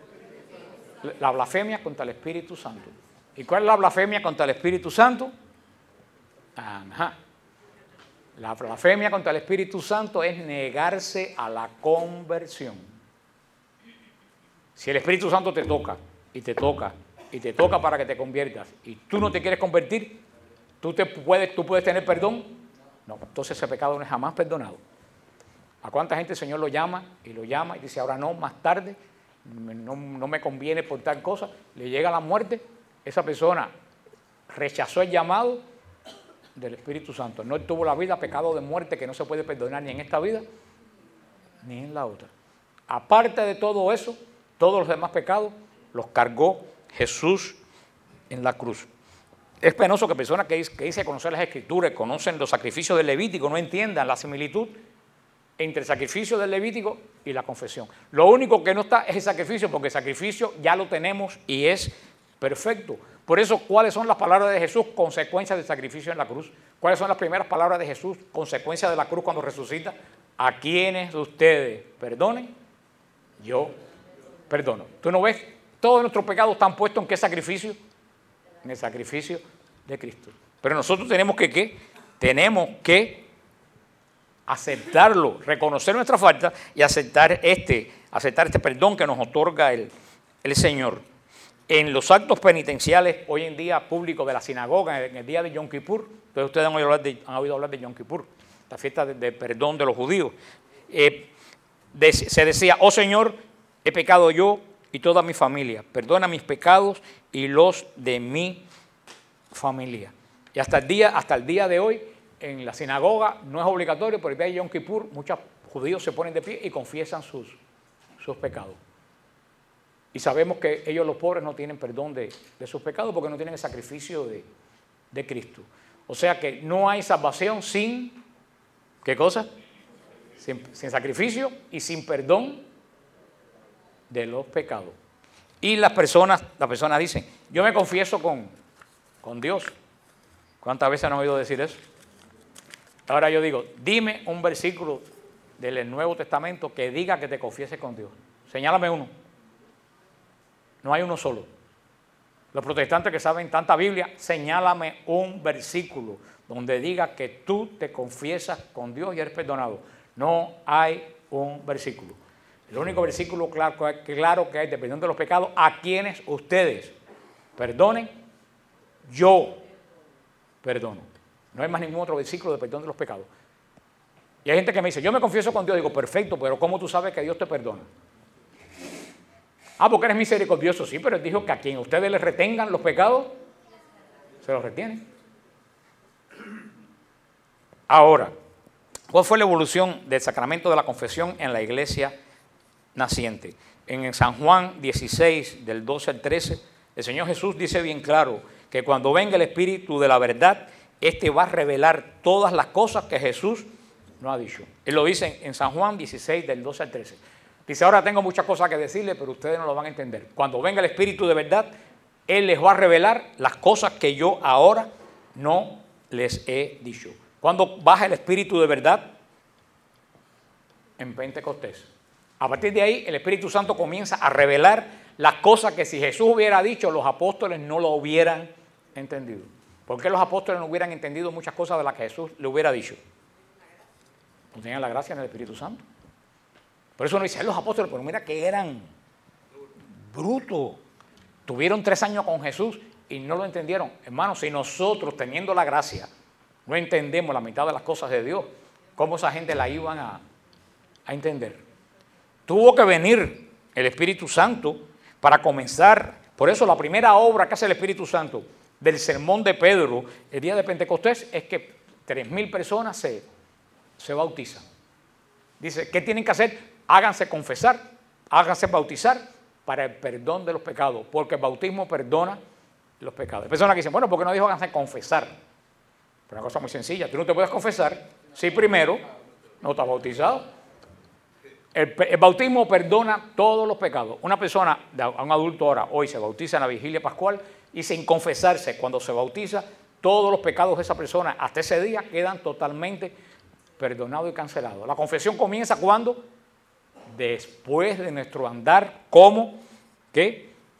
La blasfemia contra el Espíritu Santo. ¿Y cuál es la blasfemia contra el Espíritu Santo? Ajá. La blasfemia contra el Espíritu Santo es negarse a la conversión. Si el Espíritu Santo te toca y te toca y te toca para que te conviertas y tú no te quieres convertir, ¿tú puedes tener perdón? No, entonces ese pecado no es jamás perdonado. ¿A cuánta gente el Señor lo llama y dice ahora no, más tarde, no me conviene por tal cosa? Le llega la muerte, esa persona rechazó el llamado del Espíritu Santo. No tuvo la vida, pecado de muerte que no se puede perdonar ni en esta vida ni en la otra. Aparte de todo eso, todos los demás pecados los cargó Jesús en la cruz. Es penoso que personas que dicen conocer las Escrituras, conocen los sacrificios del Levítico, no entiendan la similitud entre el sacrificio del Levítico y la confesión. Lo único que no está es el sacrificio, porque el sacrificio ya lo tenemos y es perfecto. Por eso, ¿cuáles son las palabras de Jesús? Consecuencias del sacrificio en la cruz. ¿Cuáles son las primeras palabras de Jesús? Consecuencias de la cruz cuando resucita. A quienes de ustedes perdonen, yo perdono. ¿Tú no ves? Todos nuestros pecados están puestos en ¿qué sacrificio? En el sacrificio de Cristo. Pero nosotros tenemos que ¿qué? Tenemos que aceptarlo, reconocer nuestra falta y aceptar este perdón que nos otorga el Señor. En los actos penitenciales, hoy en día, públicos de la sinagoga, en el día de Yom Kippur, entonces ustedes han oído hablar de Yom Kippur, la fiesta de perdón de los judíos. Se decía, oh Señor, he pecado yo y toda mi familia, perdona mis pecados y los de mi familia. Y hasta el día de hoy, en la sinagoga, no es obligatorio, pero el día de Yom Kippur, muchos judíos se ponen de pie y confiesan sus pecados. Y sabemos que ellos los pobres no tienen perdón de sus pecados porque no tienen el sacrificio de Cristo. O sea que no hay salvación sin, ¿qué cosa? Sin sacrificio y sin perdón de los pecados. Y las personas dicen, yo me confieso con Dios. ¿Cuántas veces han oído decir eso? Ahora yo digo, dime un versículo del Nuevo Testamento que diga que te confieses con Dios. Señálame uno. No hay uno solo. Los protestantes que saben tanta Biblia, señálame un versículo donde diga que tú te confiesas con Dios y eres perdonado. No hay un versículo. El único versículo claro que hay de perdón de los pecados, a quienes ustedes perdonen, yo perdono. No hay más ningún otro versículo de perdón de los pecados. Y hay gente que me dice, yo me confieso con Dios. Digo, perfecto, pero ¿cómo tú sabes que Dios te perdona? Ah, porque eres misericordioso. Sí, pero Él dijo que a quien ustedes les retengan los pecados, se los retienen. Ahora, ¿cuál fue la evolución del sacramento de la confesión en la iglesia naciente? En San Juan 16, del 12 al 13, el Señor Jesús dice bien claro que cuando venga el Espíritu de la verdad, este va a revelar todas las cosas que Jesús no ha dicho. Él lo dice en San Juan 16, del 12 al 13. Dice, ahora tengo muchas cosas que decirle, pero ustedes no lo van a entender. Cuando venga el Espíritu de verdad, Él les va a revelar las cosas que yo ahora no les he dicho. Cuando baja el Espíritu de verdad, en Pentecostés. A partir de ahí, el Espíritu Santo comienza a revelar las cosas que si Jesús hubiera dicho, los apóstoles no lo hubieran entendido. ¿Por qué los apóstoles no hubieran entendido muchas cosas de las que Jesús le hubiera dicho? No tenían la gracia en el Espíritu Santo. Por eso uno dice, los apóstoles, pero mira que eran brutos. Tuvieron 3 años con Jesús y no lo entendieron. Hermanos, si nosotros teniendo la gracia no entendemos la mitad de las cosas de Dios, ¿cómo esa gente la iban a entender? Tuvo que venir el Espíritu Santo para comenzar. Por eso la primera obra que hace el Espíritu Santo del sermón de Pedro el día de Pentecostés es que 3,000 personas se bautizan. Dice, ¿qué tienen que hacer? Háganse confesar, háganse bautizar para el perdón de los pecados, porque el bautismo perdona los pecados. Hay personas que dicen, bueno, ¿por qué no dijo háganse confesar? Pero una cosa muy sencilla, tú no te puedes confesar si primero no estás bautizado. El bautismo perdona todos los pecados. Una persona, un adulto ahora, hoy se bautiza en la vigilia pascual y sin confesarse cuando se bautiza, todos los pecados de esa persona hasta ese día quedan totalmente perdonados y cancelados. La confesión comienza cuando después de nuestro andar como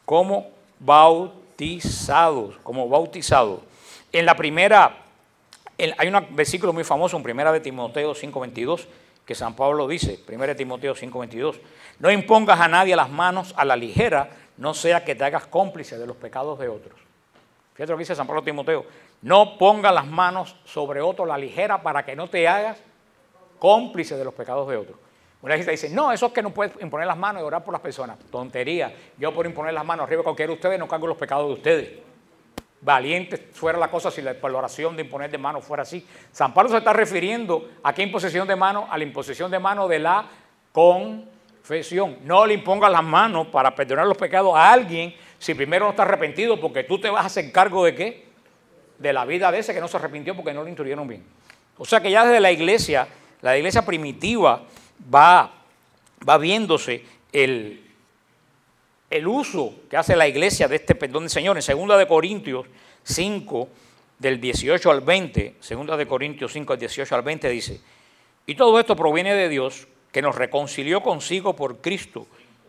bautizados, En la primera Hay un versículo muy famoso en 1 de Timoteo 5:22 que San Pablo dice, 1 de Timoteo 5:22, no impongas a nadie las manos a la ligera, no sea que te hagas cómplice de los pecados de otros. Fíjate lo que dice San Pablo a Timoteo, no pongas las manos sobre otro a la ligera para que no te hagas cómplice de los pecados de otros. Una gente dice, no, eso es que no puedes imponer las manos y orar por las personas. Tontería, yo por imponer las manos arriba de cualquiera de ustedes no cargo los pecados de ustedes. Valiente fuera la cosa si la oración de imponer de manos fuera así. San Pablo se está refiriendo a qué imposición de manos, a la imposición de manos de la confesión. No le impongas las manos para perdonar los pecados a alguien si primero no está arrepentido, porque tú te vas a hacer cargo de qué, de la vida de ese que no se arrepintió porque no lo instruyeron bien. O sea que ya desde la iglesia primitiva va viéndose el uso que hace la iglesia de este perdón del Señor. En 2 de Corintios 5, del 18 al 20, 2 de Corintios 5, del 18 al 20 dice, y todo esto proviene de Dios, que nos reconcilió consigo por Cristo.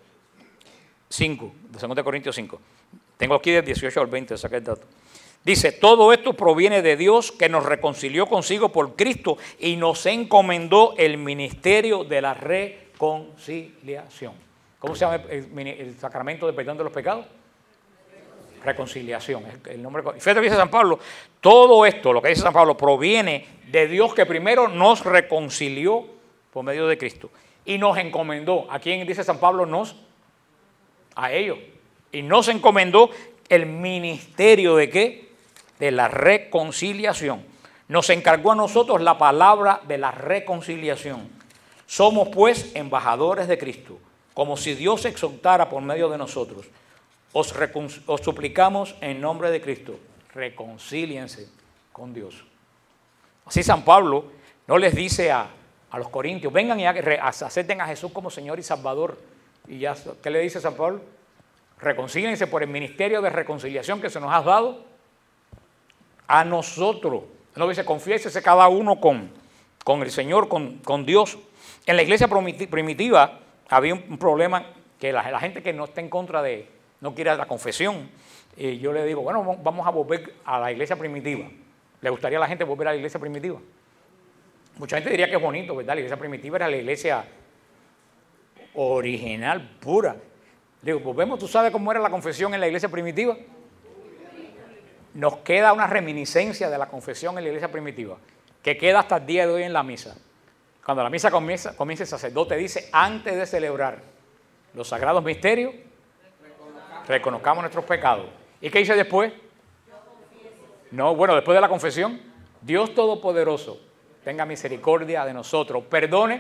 5, de 2 de Corintios 5. Tengo aquí del 18 al 20, saqué el dato. Dice, todo esto proviene de Dios, que nos reconcilió consigo por Cristo y nos encomendó el ministerio de la reconciliación. ¿Cómo se llama el sacramento de perdón de los pecados? Reconciliación. Es el nombre. Fíjate lo que dice San Pablo. Todo esto, lo que dice San Pablo, proviene de Dios que primero nos reconcilió por medio de Cristo y nos encomendó. ¿A quién dice San Pablo nos? A ellos. Y nos encomendó el ministerio de ¿qué? De la reconciliación. Nos encargó a nosotros la palabra de la reconciliación. Somos pues embajadores de Cristo, como si Dios exaltara por medio de nosotros. Os suplicamos en nombre de Cristo, reconcíliense con Dios. Así San Pablo no les dice a los corintios, vengan y acepten a Jesús como Señor y Salvador. Y ya, ¿qué le dice San Pablo? Reconcíliense por el ministerio de reconciliación que se nos ha dado a nosotros. No dice, confiésese cada uno con el Señor, con Dios. En la iglesia primitiva había un problema que la gente que no está en contra de, no quiere la confesión. Y yo le digo, bueno, vamos a volver a la iglesia primitiva. ¿Le gustaría a la gente volver a la iglesia primitiva? Mucha gente diría que es bonito, ¿verdad? La iglesia primitiva era la iglesia original, pura. Digo, volvemos, ¿tú sabes cómo era la confesión en la iglesia primitiva? Nos queda una reminiscencia de la confesión en la iglesia primitiva, que queda hasta el día de hoy en la misa. Cuando la misa comienza, el sacerdote dice, antes de celebrar los sagrados misterios, reconozcamos nuestros pecados. ¿Y qué dice después? No, bueno, después de la confesión, Dios Todopoderoso, tenga misericordia de nosotros, perdone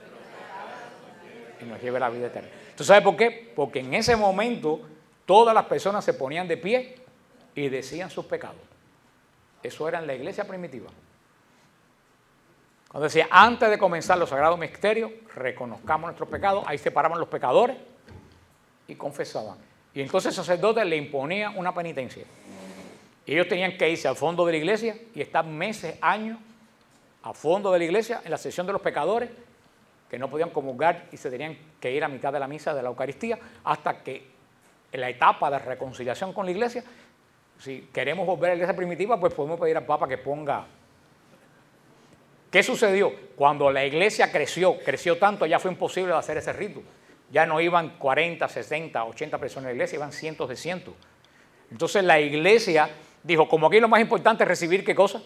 y nos lleve a la vida eterna. ¿Tú sabes por qué? Porque en ese momento todas las personas se ponían de pie y decían sus pecados. Eso era en la iglesia primitiva. Cuando decía, antes de comenzar los sagrados misterios, reconozcamos nuestros pecados, ahí se paraban los pecadores y confesaban. Y entonces el sacerdote le imponía una penitencia. Y ellos tenían que irse al fondo de la iglesia y estar meses, años, a fondo de la iglesia, en la sesión de los pecadores, que no podían comulgar y se tenían que ir a mitad de la misa de la Eucaristía, hasta que en la etapa de reconciliación con la iglesia, si queremos volver a la iglesia primitiva, pues podemos pedir al Papa que ponga. ¿Qué sucedió? Cuando la iglesia creció tanto, ya fue imposible hacer ese rito. Ya no iban 40, 60, 80 personas en la iglesia, iban cientos de cientos. Entonces la iglesia dijo, como aquí lo más importante es recibir ¿qué cosa?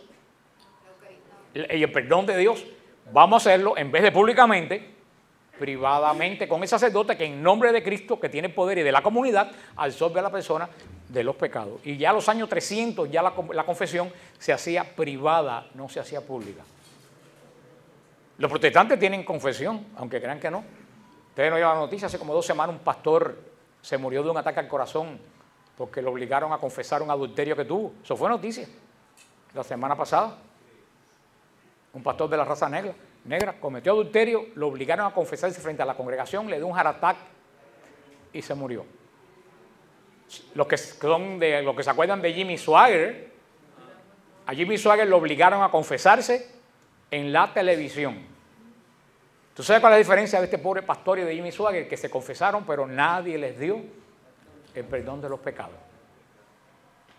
El perdón de Dios. Vamos a hacerlo, en vez de públicamente, privadamente, con el sacerdote que en nombre de Cristo, que tiene poder y de la comunidad, absolve a la persona de los pecados. Y ya a los años 300, ya la confesión se hacía privada, no se hacía pública. Los protestantes tienen confesión, aunque crean que no. Ustedes no llevan noticia, hace como 2 semanas un pastor se murió de un ataque al corazón porque lo obligaron a confesar un adulterio que tuvo. Eso fue noticia la semana pasada. Un pastor de la raza negra cometió adulterio, lo obligaron a confesarse frente a la congregación, le dio un heart attack y se murió. Los que se acuerdan de Jimmy Swaggart, a Jimmy Swaggart lo obligaron a confesarse en la televisión. ¿Tú sabes cuál es la diferencia de este pobre pastor y de Jimmy Swaggart? Que se confesaron, pero nadie les dio el perdón de los pecados.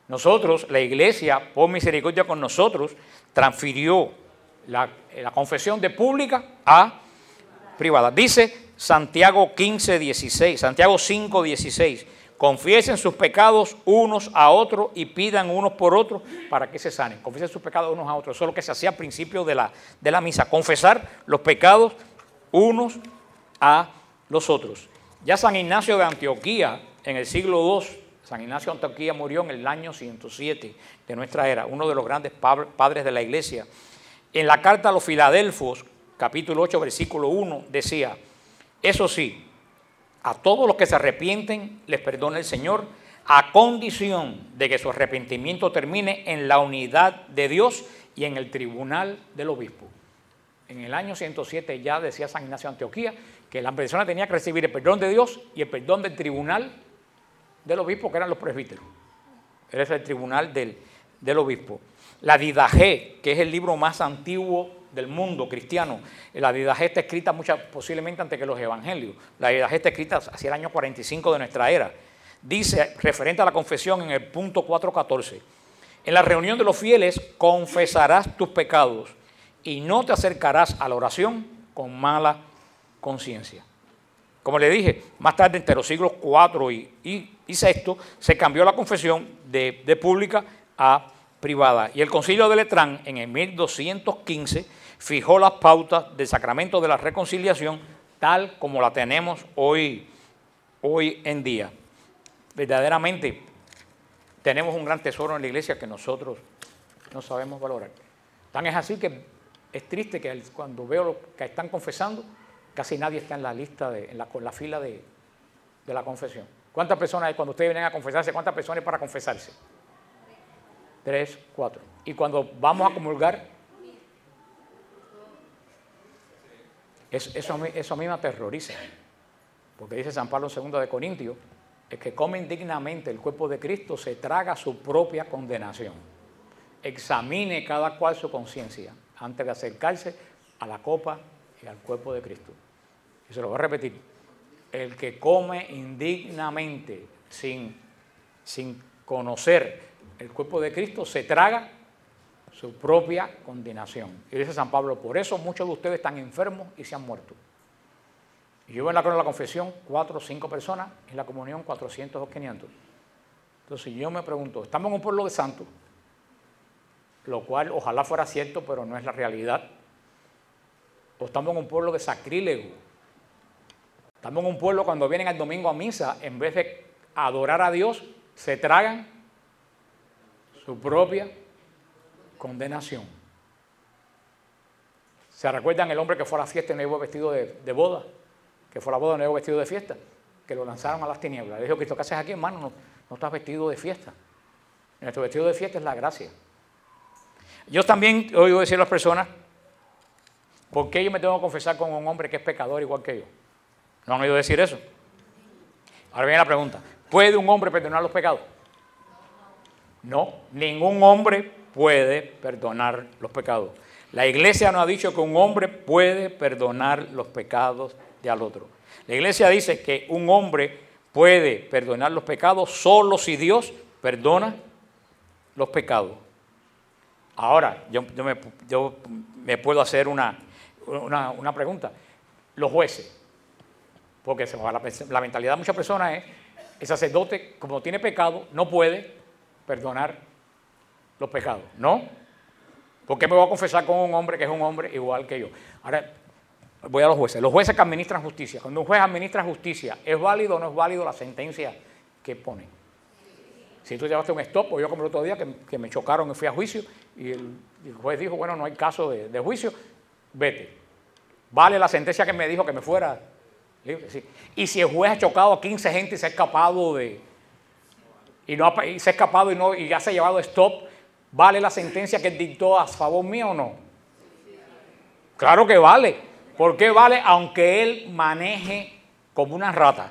Nosotros, la iglesia, por misericordia con nosotros, transfirió la confesión de pública a privada. Dice Santiago 15:16, Santiago 5:16, confiesen sus pecados unos a otros y pidan unos por otros para que se sanen. Confiesen sus pecados unos a otros. Eso es lo que se hacía al principio de la misa, confesar los pecados unos a los otros. Ya San Ignacio de Antioquía, en el siglo II, San Ignacio de Antioquía murió en el año 107 de nuestra era, uno de los grandes padres de la iglesia. En la carta a los Filadelfos, capítulo 8, versículo 1, decía: eso sí, a todos los que se arrepienten les perdona el Señor, a condición de que su arrepentimiento termine en la unidad de Dios y en el tribunal del obispo. En el año 107 ya decía San Ignacio de Antioquía que la persona tenía que recibir el perdón de Dios y el perdón del tribunal del obispo, que eran los presbíteros. Ese es el tribunal del obispo. La Didaché, que es el libro más antiguo del mundo cristiano, la Didaché está escrita posiblemente antes que los evangelios. La Didaché está escrita hacia el año 45 de nuestra era. Dice, referente a la confesión en el punto 4.14, en la reunión de los fieles confesarás tus pecados y no te acercarás a la oración con mala conciencia. Como le dije, más tarde, entre los siglos IV y VI, se cambió la confesión de pública a privada. Y el Concilio de Letrán, en el 1215, fijó las pautas del sacramento de la reconciliación tal como la tenemos hoy en día. Verdaderamente, tenemos un gran tesoro en la iglesia que nosotros no sabemos valorar. Tan es así que es triste que cuando veo los que están confesando, casi nadie está en la lista, en la fila de la confesión. ¿Cuántas personas hay cuando ustedes vienen a confesarse? ¿Cuántas personas hay para confesarse? 3, 4. Y cuando vamos a comulgar, eso a mí me aterroriza. Porque dice San Pablo en 2 de Corintios, el que come indignamente el cuerpo de Cristo se traga su propia condenación. Examine cada cual su conciencia antes de acercarse a la copa y al cuerpo de Cristo. Y se lo voy a repetir. El que come indignamente sin conocer el cuerpo de Cristo se traga su propia condenación. Y dice San Pablo, por eso muchos de ustedes están enfermos y se han muerto. Y yo en la confesión 4 o 5 personas, en la comunión 400 o 500. Entonces yo me pregunto, estamos en un pueblo de santos, lo cual ojalá fuera cierto, pero no es la realidad. O estamos en un pueblo de sacrílego. Estamos en un pueblo cuando vienen al domingo a misa, en vez de adorar a Dios, se tragan su propia condenación. ¿Se recuerdan el hombre que fue a la fiesta y no iba vestido de boda? Que fue a la boda y no iba vestido de fiesta. Que lo lanzaron a las tinieblas. Le dijo, Cristo, ¿qué haces aquí, hermano? No estás vestido de fiesta. Nuestro vestido de fiesta es la gracia. Yo también he oído decir a las personas, ¿por qué yo me tengo que confesar con un hombre que es pecador igual que yo? ¿No han oído decir eso? Ahora viene la pregunta, ¿puede un hombre perdonar los pecados? No, ningún hombre puede perdonar los pecados. La iglesia nos ha dicho que un hombre puede perdonar los pecados de al otro. La iglesia dice que un hombre puede perdonar los pecados solo si Dios perdona los pecados. Ahora, yo me puedo hacer una pregunta. Los jueces, porque la mentalidad de muchas personas es, el sacerdote, como tiene pecado, no puede perdonar los pecados, ¿no? ¿Por qué me voy a confesar con un hombre que es un hombre igual que yo? Ahora, voy a los jueces. Los jueces que administran justicia. Cuando un juez administra justicia, ¿es válido o no es válido la sentencia que pone? Si tú llevaste un stop, o yo como el otro día que me chocaron y fui a juicio, y el juez dijo, bueno, no hay caso de juicio, vete. ¿Vale la sentencia que me dijo que me fuera libre? Sí. Y si el juez ha chocado a 15 gente y se ha escapado y ya se ha llevado stop, ¿vale la sentencia que él dictó a favor mío o no? Claro que vale. ¿Por qué vale? Aunque él maneje como una rata.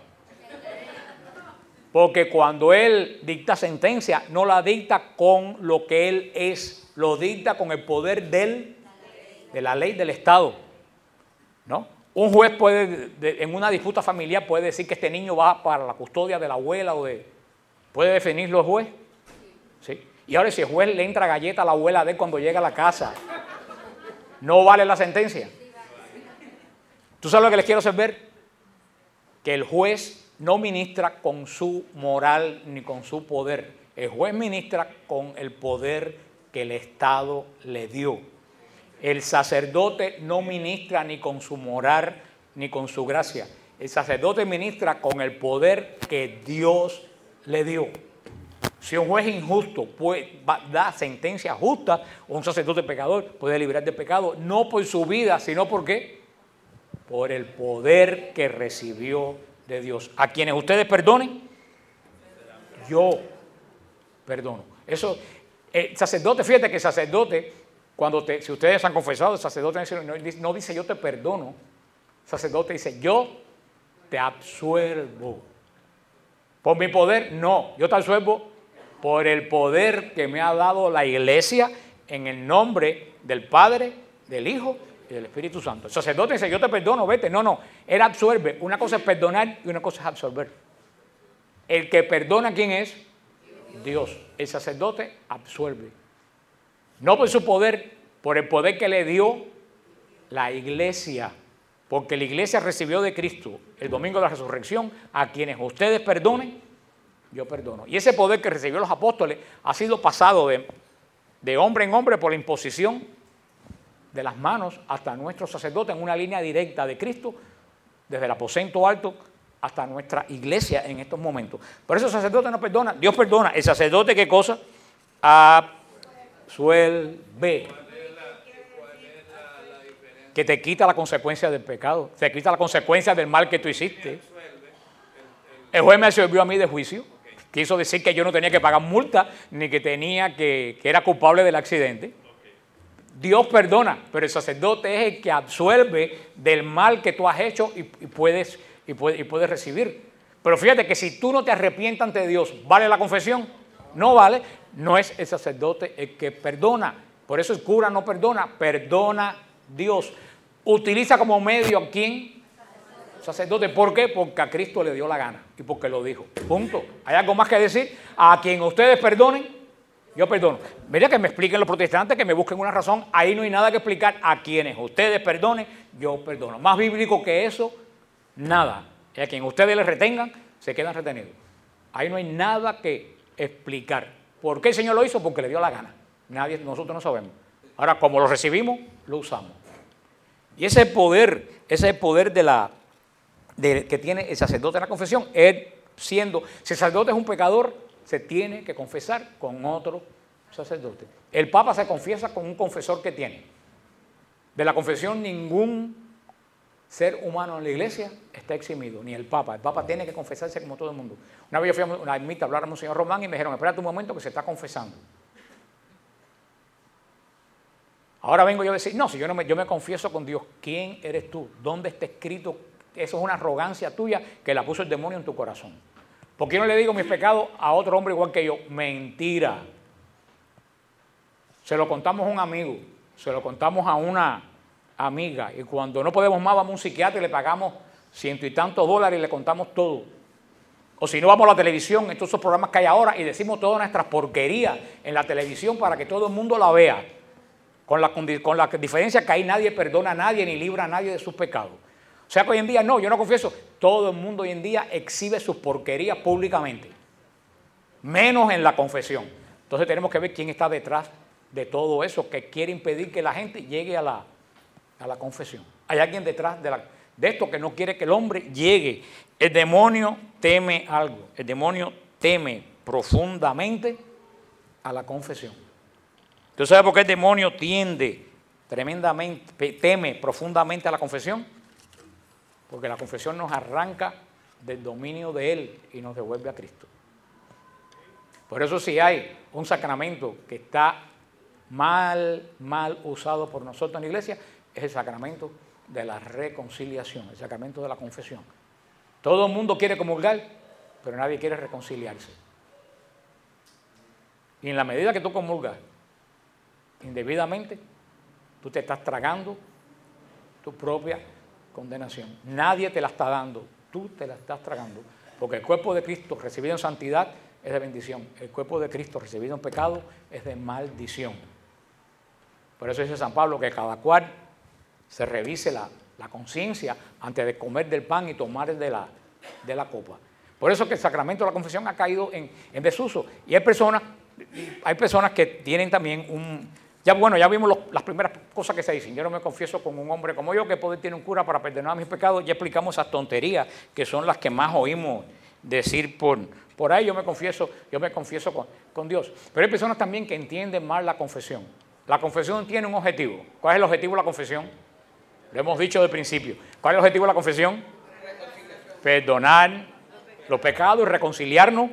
Porque cuando él dicta sentencia, no la dicta con lo que él es, lo dicta con el poder de la ley del Estado, ¿no? Un juez puede, en una disputa familiar, puede decir que este niño va para la custodia de la abuela puede definirlo el juez. ¿sí? Y ahora si el juez le entra galleta a la abuela de él cuando llega a la casa, ¿no vale la sentencia? ¿Tú sabes lo que les quiero hacer ver? Que el juez no ministra con su moral ni con su poder. El juez ministra con el poder que el Estado le dio. El sacerdote no ministra ni con su moral ni con su gracia. El sacerdote ministra con el poder que Dios le dio. Si un juez injusto da sentencia justa, o un sacerdote pecador puede librar de pecado, no por su vida, sino ¿por qué? Por el poder que recibió de Dios. A quienes ustedes perdonen, yo perdono. Eso, el sacerdote, fíjate que el sacerdote, si ustedes han confesado, el sacerdote no dice yo te perdono, el sacerdote dice yo te absuelvo. Por mi poder, no, yo te absuelvo por el poder que me ha dado la iglesia en el nombre del Padre, del Hijo y del Espíritu Santo. El sacerdote dice, yo te perdono, vete. No, él absuelve. Una cosa es perdonar y una cosa es absorber. El que perdona, ¿quién es? Dios. El sacerdote absuelve. No por su poder, por el poder que le dio la iglesia. Porque la iglesia recibió de Cristo el domingo de la resurrección, a quienes ustedes perdonen, yo perdono. Y ese poder que recibió los apóstoles ha sido pasado de hombre en hombre por la imposición de las manos hasta nuestro sacerdote en una línea directa de Cristo, desde el aposento alto hasta nuestra iglesia en estos momentos. Por eso el sacerdote no perdona, Dios perdona. El sacerdote, ¿qué cosa? Absuelve. Que te quita la consecuencia del pecado, te quita la consecuencia del mal que tú hiciste. El juez me absolvió a mí de juicio. Quiso decir que yo no tenía que pagar multa, ni que era culpable del accidente. Dios perdona, pero el sacerdote es el que absuelve del mal que tú has hecho y puedes recibir. Pero fíjate que si tú no te arrepientas ante Dios, ¿vale la confesión? No vale. No es el sacerdote el que perdona. Por eso el cura no perdona, perdona Dios. Utiliza como medio a quién? Sacerdote. ¿Por qué? Porque a Cristo le dio la gana y porque lo dijo. Punto. ¿Hay algo más que decir? A quien ustedes perdonen, yo perdono. Mira que me expliquen los protestantes, que me busquen una razón. Ahí no hay nada que explicar. A quienes ustedes perdonen, yo perdono. Más bíblico que eso, nada. Y a quien ustedes les retengan, se quedan retenidos. Ahí no hay nada que explicar. ¿Por qué el Señor lo hizo? Porque le dio la gana. Nosotros no sabemos. Ahora, como lo recibimos, lo usamos. Y ese poder que tiene el sacerdote en la confesión, él si el sacerdote es un pecador, se tiene que confesar con otro sacerdote. El Papa se confiesa con un confesor que tiene. De la confesión ningún ser humano en la iglesia está eximido, ni el Papa. El Papa tiene que confesarse como todo el mundo. Una vez yo fui a una ermita a hablar a un señor Román y me dijeron, espérate un momento que se está confesando. Ahora vengo yo a decir, no, si yo me confieso con Dios, ¿quién eres tú? ¿Dónde está escrito? Eso es una arrogancia tuya que la puso el demonio en tu corazón. ¿Por qué no le digo mis pecados a otro hombre igual que yo? Mentira. Se lo contamos a un amigo, se lo contamos a una amiga, y cuando no podemos más vamos a un psiquiatra y le pagamos $100 y tantos y le contamos todo. O si no, vamos a la televisión, en todos esos programas que hay ahora, y decimos todas nuestras porquerías en la televisión para que todo el mundo la vea. Con la diferencia que ahí nadie perdona a nadie ni libra a nadie de sus pecados. O sea que hoy en día no, yo no confieso. Todo el mundo hoy en día exhibe sus porquerías públicamente. Menos en la confesión. Entonces tenemos que ver quién está detrás de todo eso que quiere impedir que la gente llegue a la confesión. Hay alguien detrás de esto que no quiere que el hombre llegue. El demonio teme algo. El demonio teme profundamente a la confesión. ¿Tú sabes por qué el demonio teme profundamente a la confesión? Porque la confesión nos arranca del dominio de Él y nos devuelve a Cristo. Por eso si hay un sacramento que está mal usado por nosotros en la iglesia, es el sacramento de la reconciliación, el sacramento de la confesión. Todo el mundo quiere comulgar, pero nadie quiere reconciliarse. Y en la medida que tú comulgas indebidamente, tú te estás tragando tu propia condenación. Nadie te la está dando, tú te la estás tragando. Porque el cuerpo de Cristo recibido en santidad es de bendición. El cuerpo de Cristo recibido en pecado es de maldición. Por eso dice San Pablo que cada cual se revise la conciencia antes de comer del pan y tomar de la copa. Por eso que el sacramento de la confesión ha caído en desuso. Y hay personas que tienen también ya vimos las primeras cosas que se dicen. Yo no me confieso con un hombre como yo, que poder tiene un cura para perdonar mis pecados. Ya explicamos esas tonterías que son las que más oímos decir por ahí. Yo me confieso con Dios. Pero hay personas también que entienden mal la confesión. La confesión tiene un objetivo. ¿Cuál es el objetivo de la confesión? Lo hemos dicho del principio. ¿Cuál es el objetivo de la confesión? Perdonar los pecados y reconciliarnos.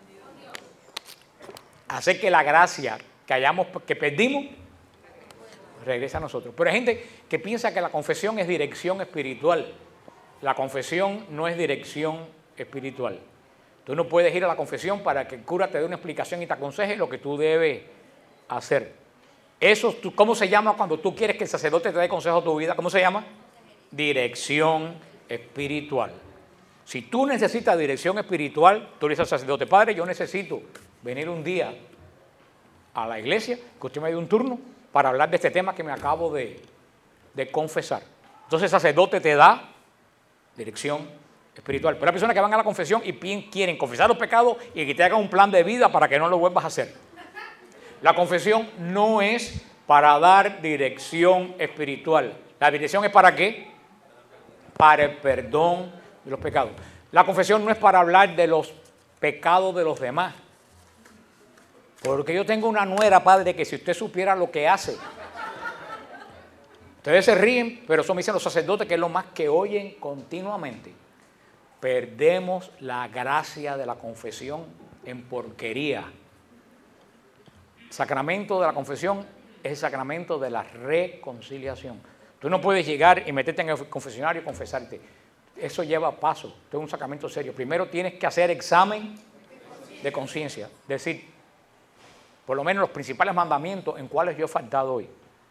Hacer que la gracia que perdimos regrese a nosotros. Pero hay gente que piensa que la confesión es dirección espiritual. La confesión no es dirección espiritual. Tú no puedes ir a la confesión para que el cura te dé una explicación y te aconseje lo que tú debes hacer. Eso, ¿cómo se llama cuando tú quieres que el sacerdote te dé consejo a tu vida? ¿Cómo se llama? Dirección espiritual. Si tú necesitas dirección espiritual, tú le dices al sacerdote: Padre, yo necesito venir un día a la iglesia, que usted me dé un turno para hablar de este tema que me acabo de confesar. Entonces el sacerdote te da dirección espiritual. Pero hay personas que van a la confesión y quieren confesar los pecados y que te hagan un plan de vida para que no lo vuelvas a hacer. La confesión no es para dar dirección espiritual. La dirección es ¿para qué? Para el perdón de los pecados. La confesión no es para hablar de los pecados de los demás. Porque yo tengo una nuera, padre, que si usted supiera lo que hace. Ustedes se ríen, pero eso me dicen los sacerdotes, que es lo más que oyen continuamente. Perdemos la gracia de la confesión en porquería. El sacramento de la confesión es el sacramento de la reconciliación. Tú no puedes llegar y meterte en el confesionario y confesarte. Eso lleva paso. Esto es un sacramento serio. Primero tienes que hacer examen de conciencia. Decir, por lo menos los principales mandamientos en cuáles yo he faltado hoy.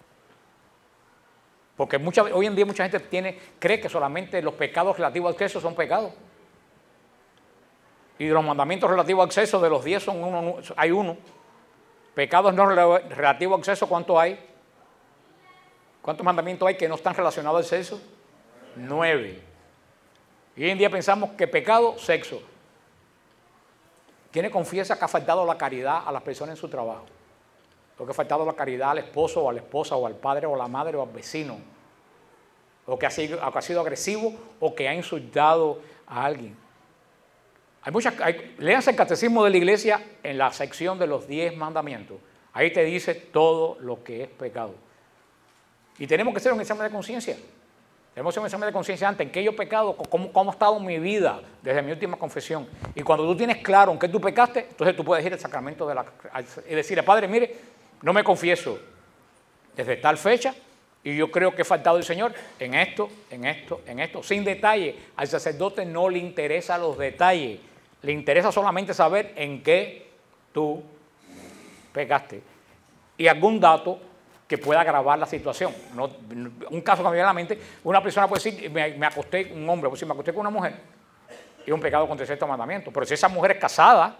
Porque hoy en día mucha gente cree que solamente los pecados relativos al sexo son pecados. Y de los mandamientos relativos al sexo, de los 10 hay uno. Pecados no relativos al sexo, ¿cuántos hay? ¿Cuántos mandamientos hay que no están relacionados al sexo? 9. Y hoy en día pensamos que pecado, sexo. ¿Quién confiesa que ha faltado la caridad a las personas en su trabajo? O que ha faltado la caridad al esposo o a la esposa o al padre o a la madre o al vecino. O que ha sido agresivo o que ha insultado a alguien. Léanse el catecismo de la iglesia en la sección de los 10 mandamientos. Ahí te dice todo lo que es pecado. Y tenemos que hacer un examen de conciencia. Tenemos que hacer un examen de conciencia antes. ¿En qué yo he pecado? ¿Cómo ha estado mi vida desde mi última confesión? Y cuando tú tienes claro en qué tú pecaste, entonces tú puedes ir al sacramento y decirle: Padre, mire, no me confieso desde tal fecha y yo creo que he faltado al Señor en esto, sin detalle. Al sacerdote no le interesan los detalles, le interesa solamente saber en qué tú pecaste. Y algún dato que pueda agravar la situación. Un caso que me viene a la mente, una persona puede decir: un hombre puede decir, me acosté con una mujer, y es un pecado contra el sexto mandamiento. Pero si esa mujer es casada,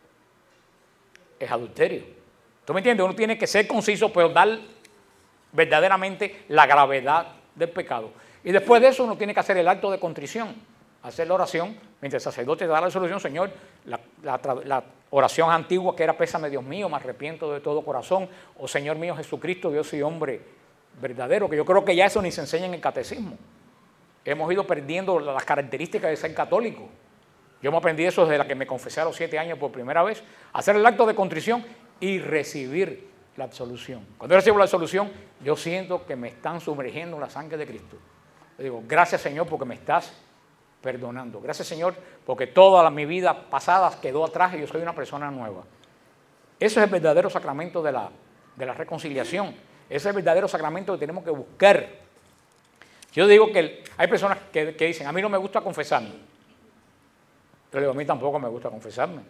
es adulterio. ¿Tú me entiendes? Uno tiene que ser conciso, pero dar verdaderamente la gravedad del pecado. Y después de eso uno tiene que hacer el acto de contrición, hacer la oración, mientras el sacerdote da la solución: Señor, la oración antigua que era: pésame Dios mío, me arrepiento de todo corazón, o Señor mío Jesucristo, Dios y hombre verdadero, que yo creo que ya eso ni se enseña en el catecismo. Hemos ido perdiendo las características de ser católico. Yo me aprendí eso desde la que me confesé a los 7 años por primera vez, hacer el acto de contrición y recibir la absolución. Cuando yo recibo la absolución, yo siento que me están sumergiendo en la sangre de Cristo. Le digo: gracias, Señor, porque me estás perdonando. Gracias, Señor, porque toda mi vida pasada quedó atrás y yo soy una persona nueva. Eso es el verdadero sacramento de la reconciliación. Ese es el verdadero sacramento que tenemos que buscar. Yo digo que hay personas que dicen: a mí no me gusta confesarme. Yo digo: a mí tampoco me gusta confesarme.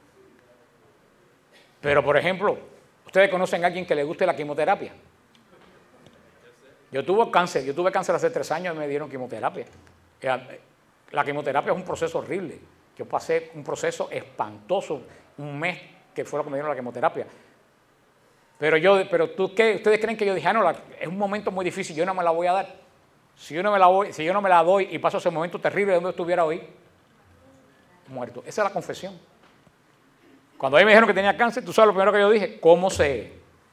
Pero, por ejemplo, ¿ustedes conocen a alguien que le guste la quimioterapia? Yo tuve cáncer hace 3 años y me dieron quimioterapia. La quimioterapia es un proceso horrible. Yo pasé un proceso espantoso un mes, que fue lo que me dieron la quimioterapia. Pero ¿tú qué? ¿Ustedes creen que yo dije, no, es un momento muy difícil, yo no me la voy a dar? Si yo no me la doy y paso ese momento terrible, ¿de dónde estuviera hoy? Muerto. Esa es la confesión. Cuando a mí me dijeron que tenía cáncer, tú sabes lo primero que yo dije, ¿cómo se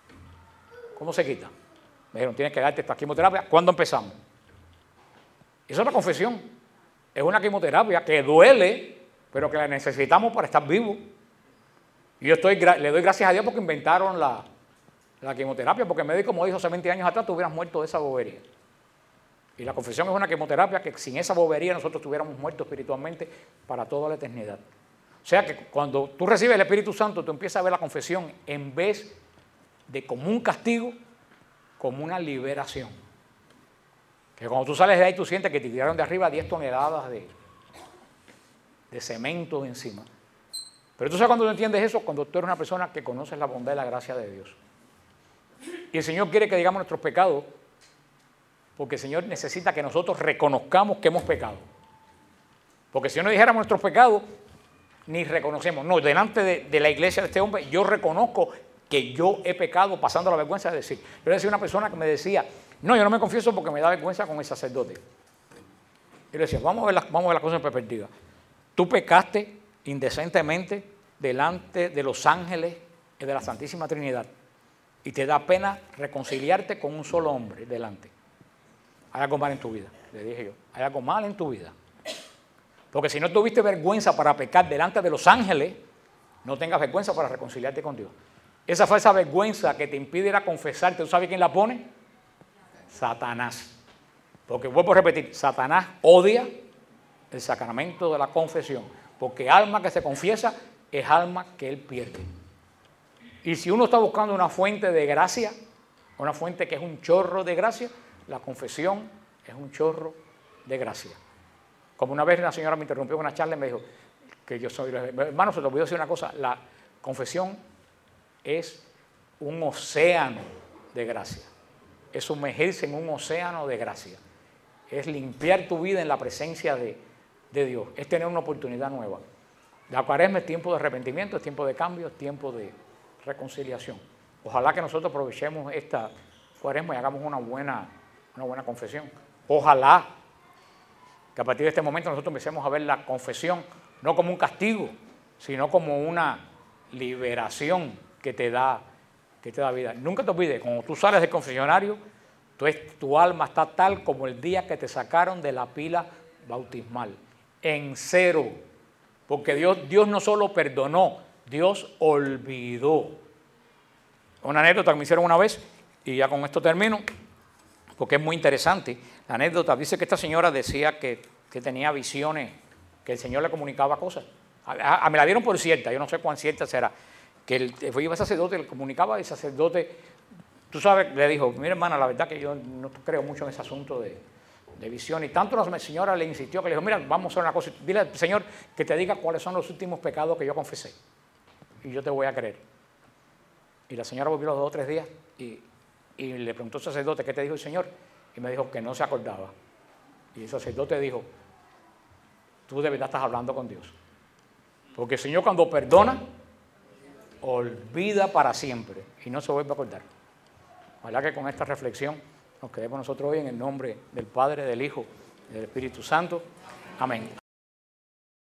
quita? Me dijeron, tienes que darte esta quimioterapia. ¿Cuándo empezamos? Esa es la confesión. Es una quimioterapia que duele, pero que la necesitamos para estar vivos. Y yo le doy gracias a Dios porque inventaron la quimioterapia, porque el médico, como dijo hace 20 años atrás, tú hubieras muerto de esa bobería. Y la confesión es una quimioterapia que sin esa bobería nosotros estuviéramos muertos espiritualmente para toda la eternidad. O sea que cuando tú recibes el Espíritu Santo, tú empiezas a ver la confesión en vez de como un castigo, como una liberación. Que cuando tú sales de ahí, tú sientes que te tiraron de arriba 10 toneladas de cemento encima. Pero tú sabes cuando tú entiendes eso, cuando tú eres una persona que conoces la bondad y la gracia de Dios. Y el Señor quiere que digamos nuestros pecados, porque el Señor necesita que nosotros reconozcamos que hemos pecado. Porque si no dijéramos nuestros pecados, ni reconocemos. No, delante de la iglesia de este hombre, yo reconozco que yo he pecado pasando la vergüenza de decir. Yo le decía a una persona que me decía, no, yo no me confieso porque me da vergüenza con el sacerdote. Y le decía, vamos a ver las cosas en perspectiva. Tú pecaste indecentemente delante de los ángeles y de la Santísima Trinidad. Y te da pena reconciliarte con un solo hombre delante. Hay algo mal en tu vida, le dije yo. Hay algo mal en tu vida. Porque si no tuviste vergüenza para pecar delante de los ángeles, no tengas vergüenza para reconciliarte con Dios. Esa falsa vergüenza que te impide ir a confesarte, ¿tú sabes quién la pone? Satanás. Porque vuelvo a repetir, Satanás odia el sacramento de la confesión. Porque alma que se confiesa es alma que él pierde. Y si uno está buscando una fuente de gracia, una fuente que es un chorro de gracia, la confesión es un chorro de gracia. Como una vez una señora me interrumpió en una charla y me dijo que yo soy... Hermano, se te olvidó decir una cosa, la confesión es un océano de gracia. Es sumergirse en un océano de gracia. Es limpiar tu vida en la presencia de Dios. Es tener una oportunidad nueva. La Cuaresma es tiempo de arrepentimiento, es tiempo de cambio, es tiempo de reconciliación. Ojalá que nosotros aprovechemos esta Cuaresma y hagamos una buena confesión. Ojalá que a partir de este momento nosotros empecemos a ver la confesión no como un castigo, sino como una liberación que te da vida. Nunca te olvides, cuando tú sales del confesionario, tu alma está tal como el día que te sacaron de la pila bautismal, en cero, porque Dios no solo perdonó, Dios olvidó. Una anécdota que me hicieron una vez, y ya con esto termino, porque es muy interesante. La anécdota dice que esta señora decía que tenía visiones, que el Señor le comunicaba cosas. Me la dieron por cierta, yo no sé cuán cierta será. Que el sacerdote le comunicaba, el sacerdote, tú sabes, le dijo, mira hermana, la verdad que yo no creo mucho en ese asunto de visión. Y tanto la señora le insistió que le dijo, mira, vamos a hacer una cosa, dile al Señor que te diga cuáles son los últimos pecados que yo confesé. Y yo te voy a creer. Y la señora volvió los 2 o 3 días y le preguntó al sacerdote, ¿qué te dijo el Señor? Y me dijo que no se acordaba. Y el sacerdote dijo, tú de verdad estás hablando con Dios. Porque el Señor cuando perdona, olvida para siempre y no se vuelve a acordar. Ojalá que con esta reflexión nos quedemos nosotros hoy en el nombre del Padre, del Hijo y del Espíritu Santo. Amén.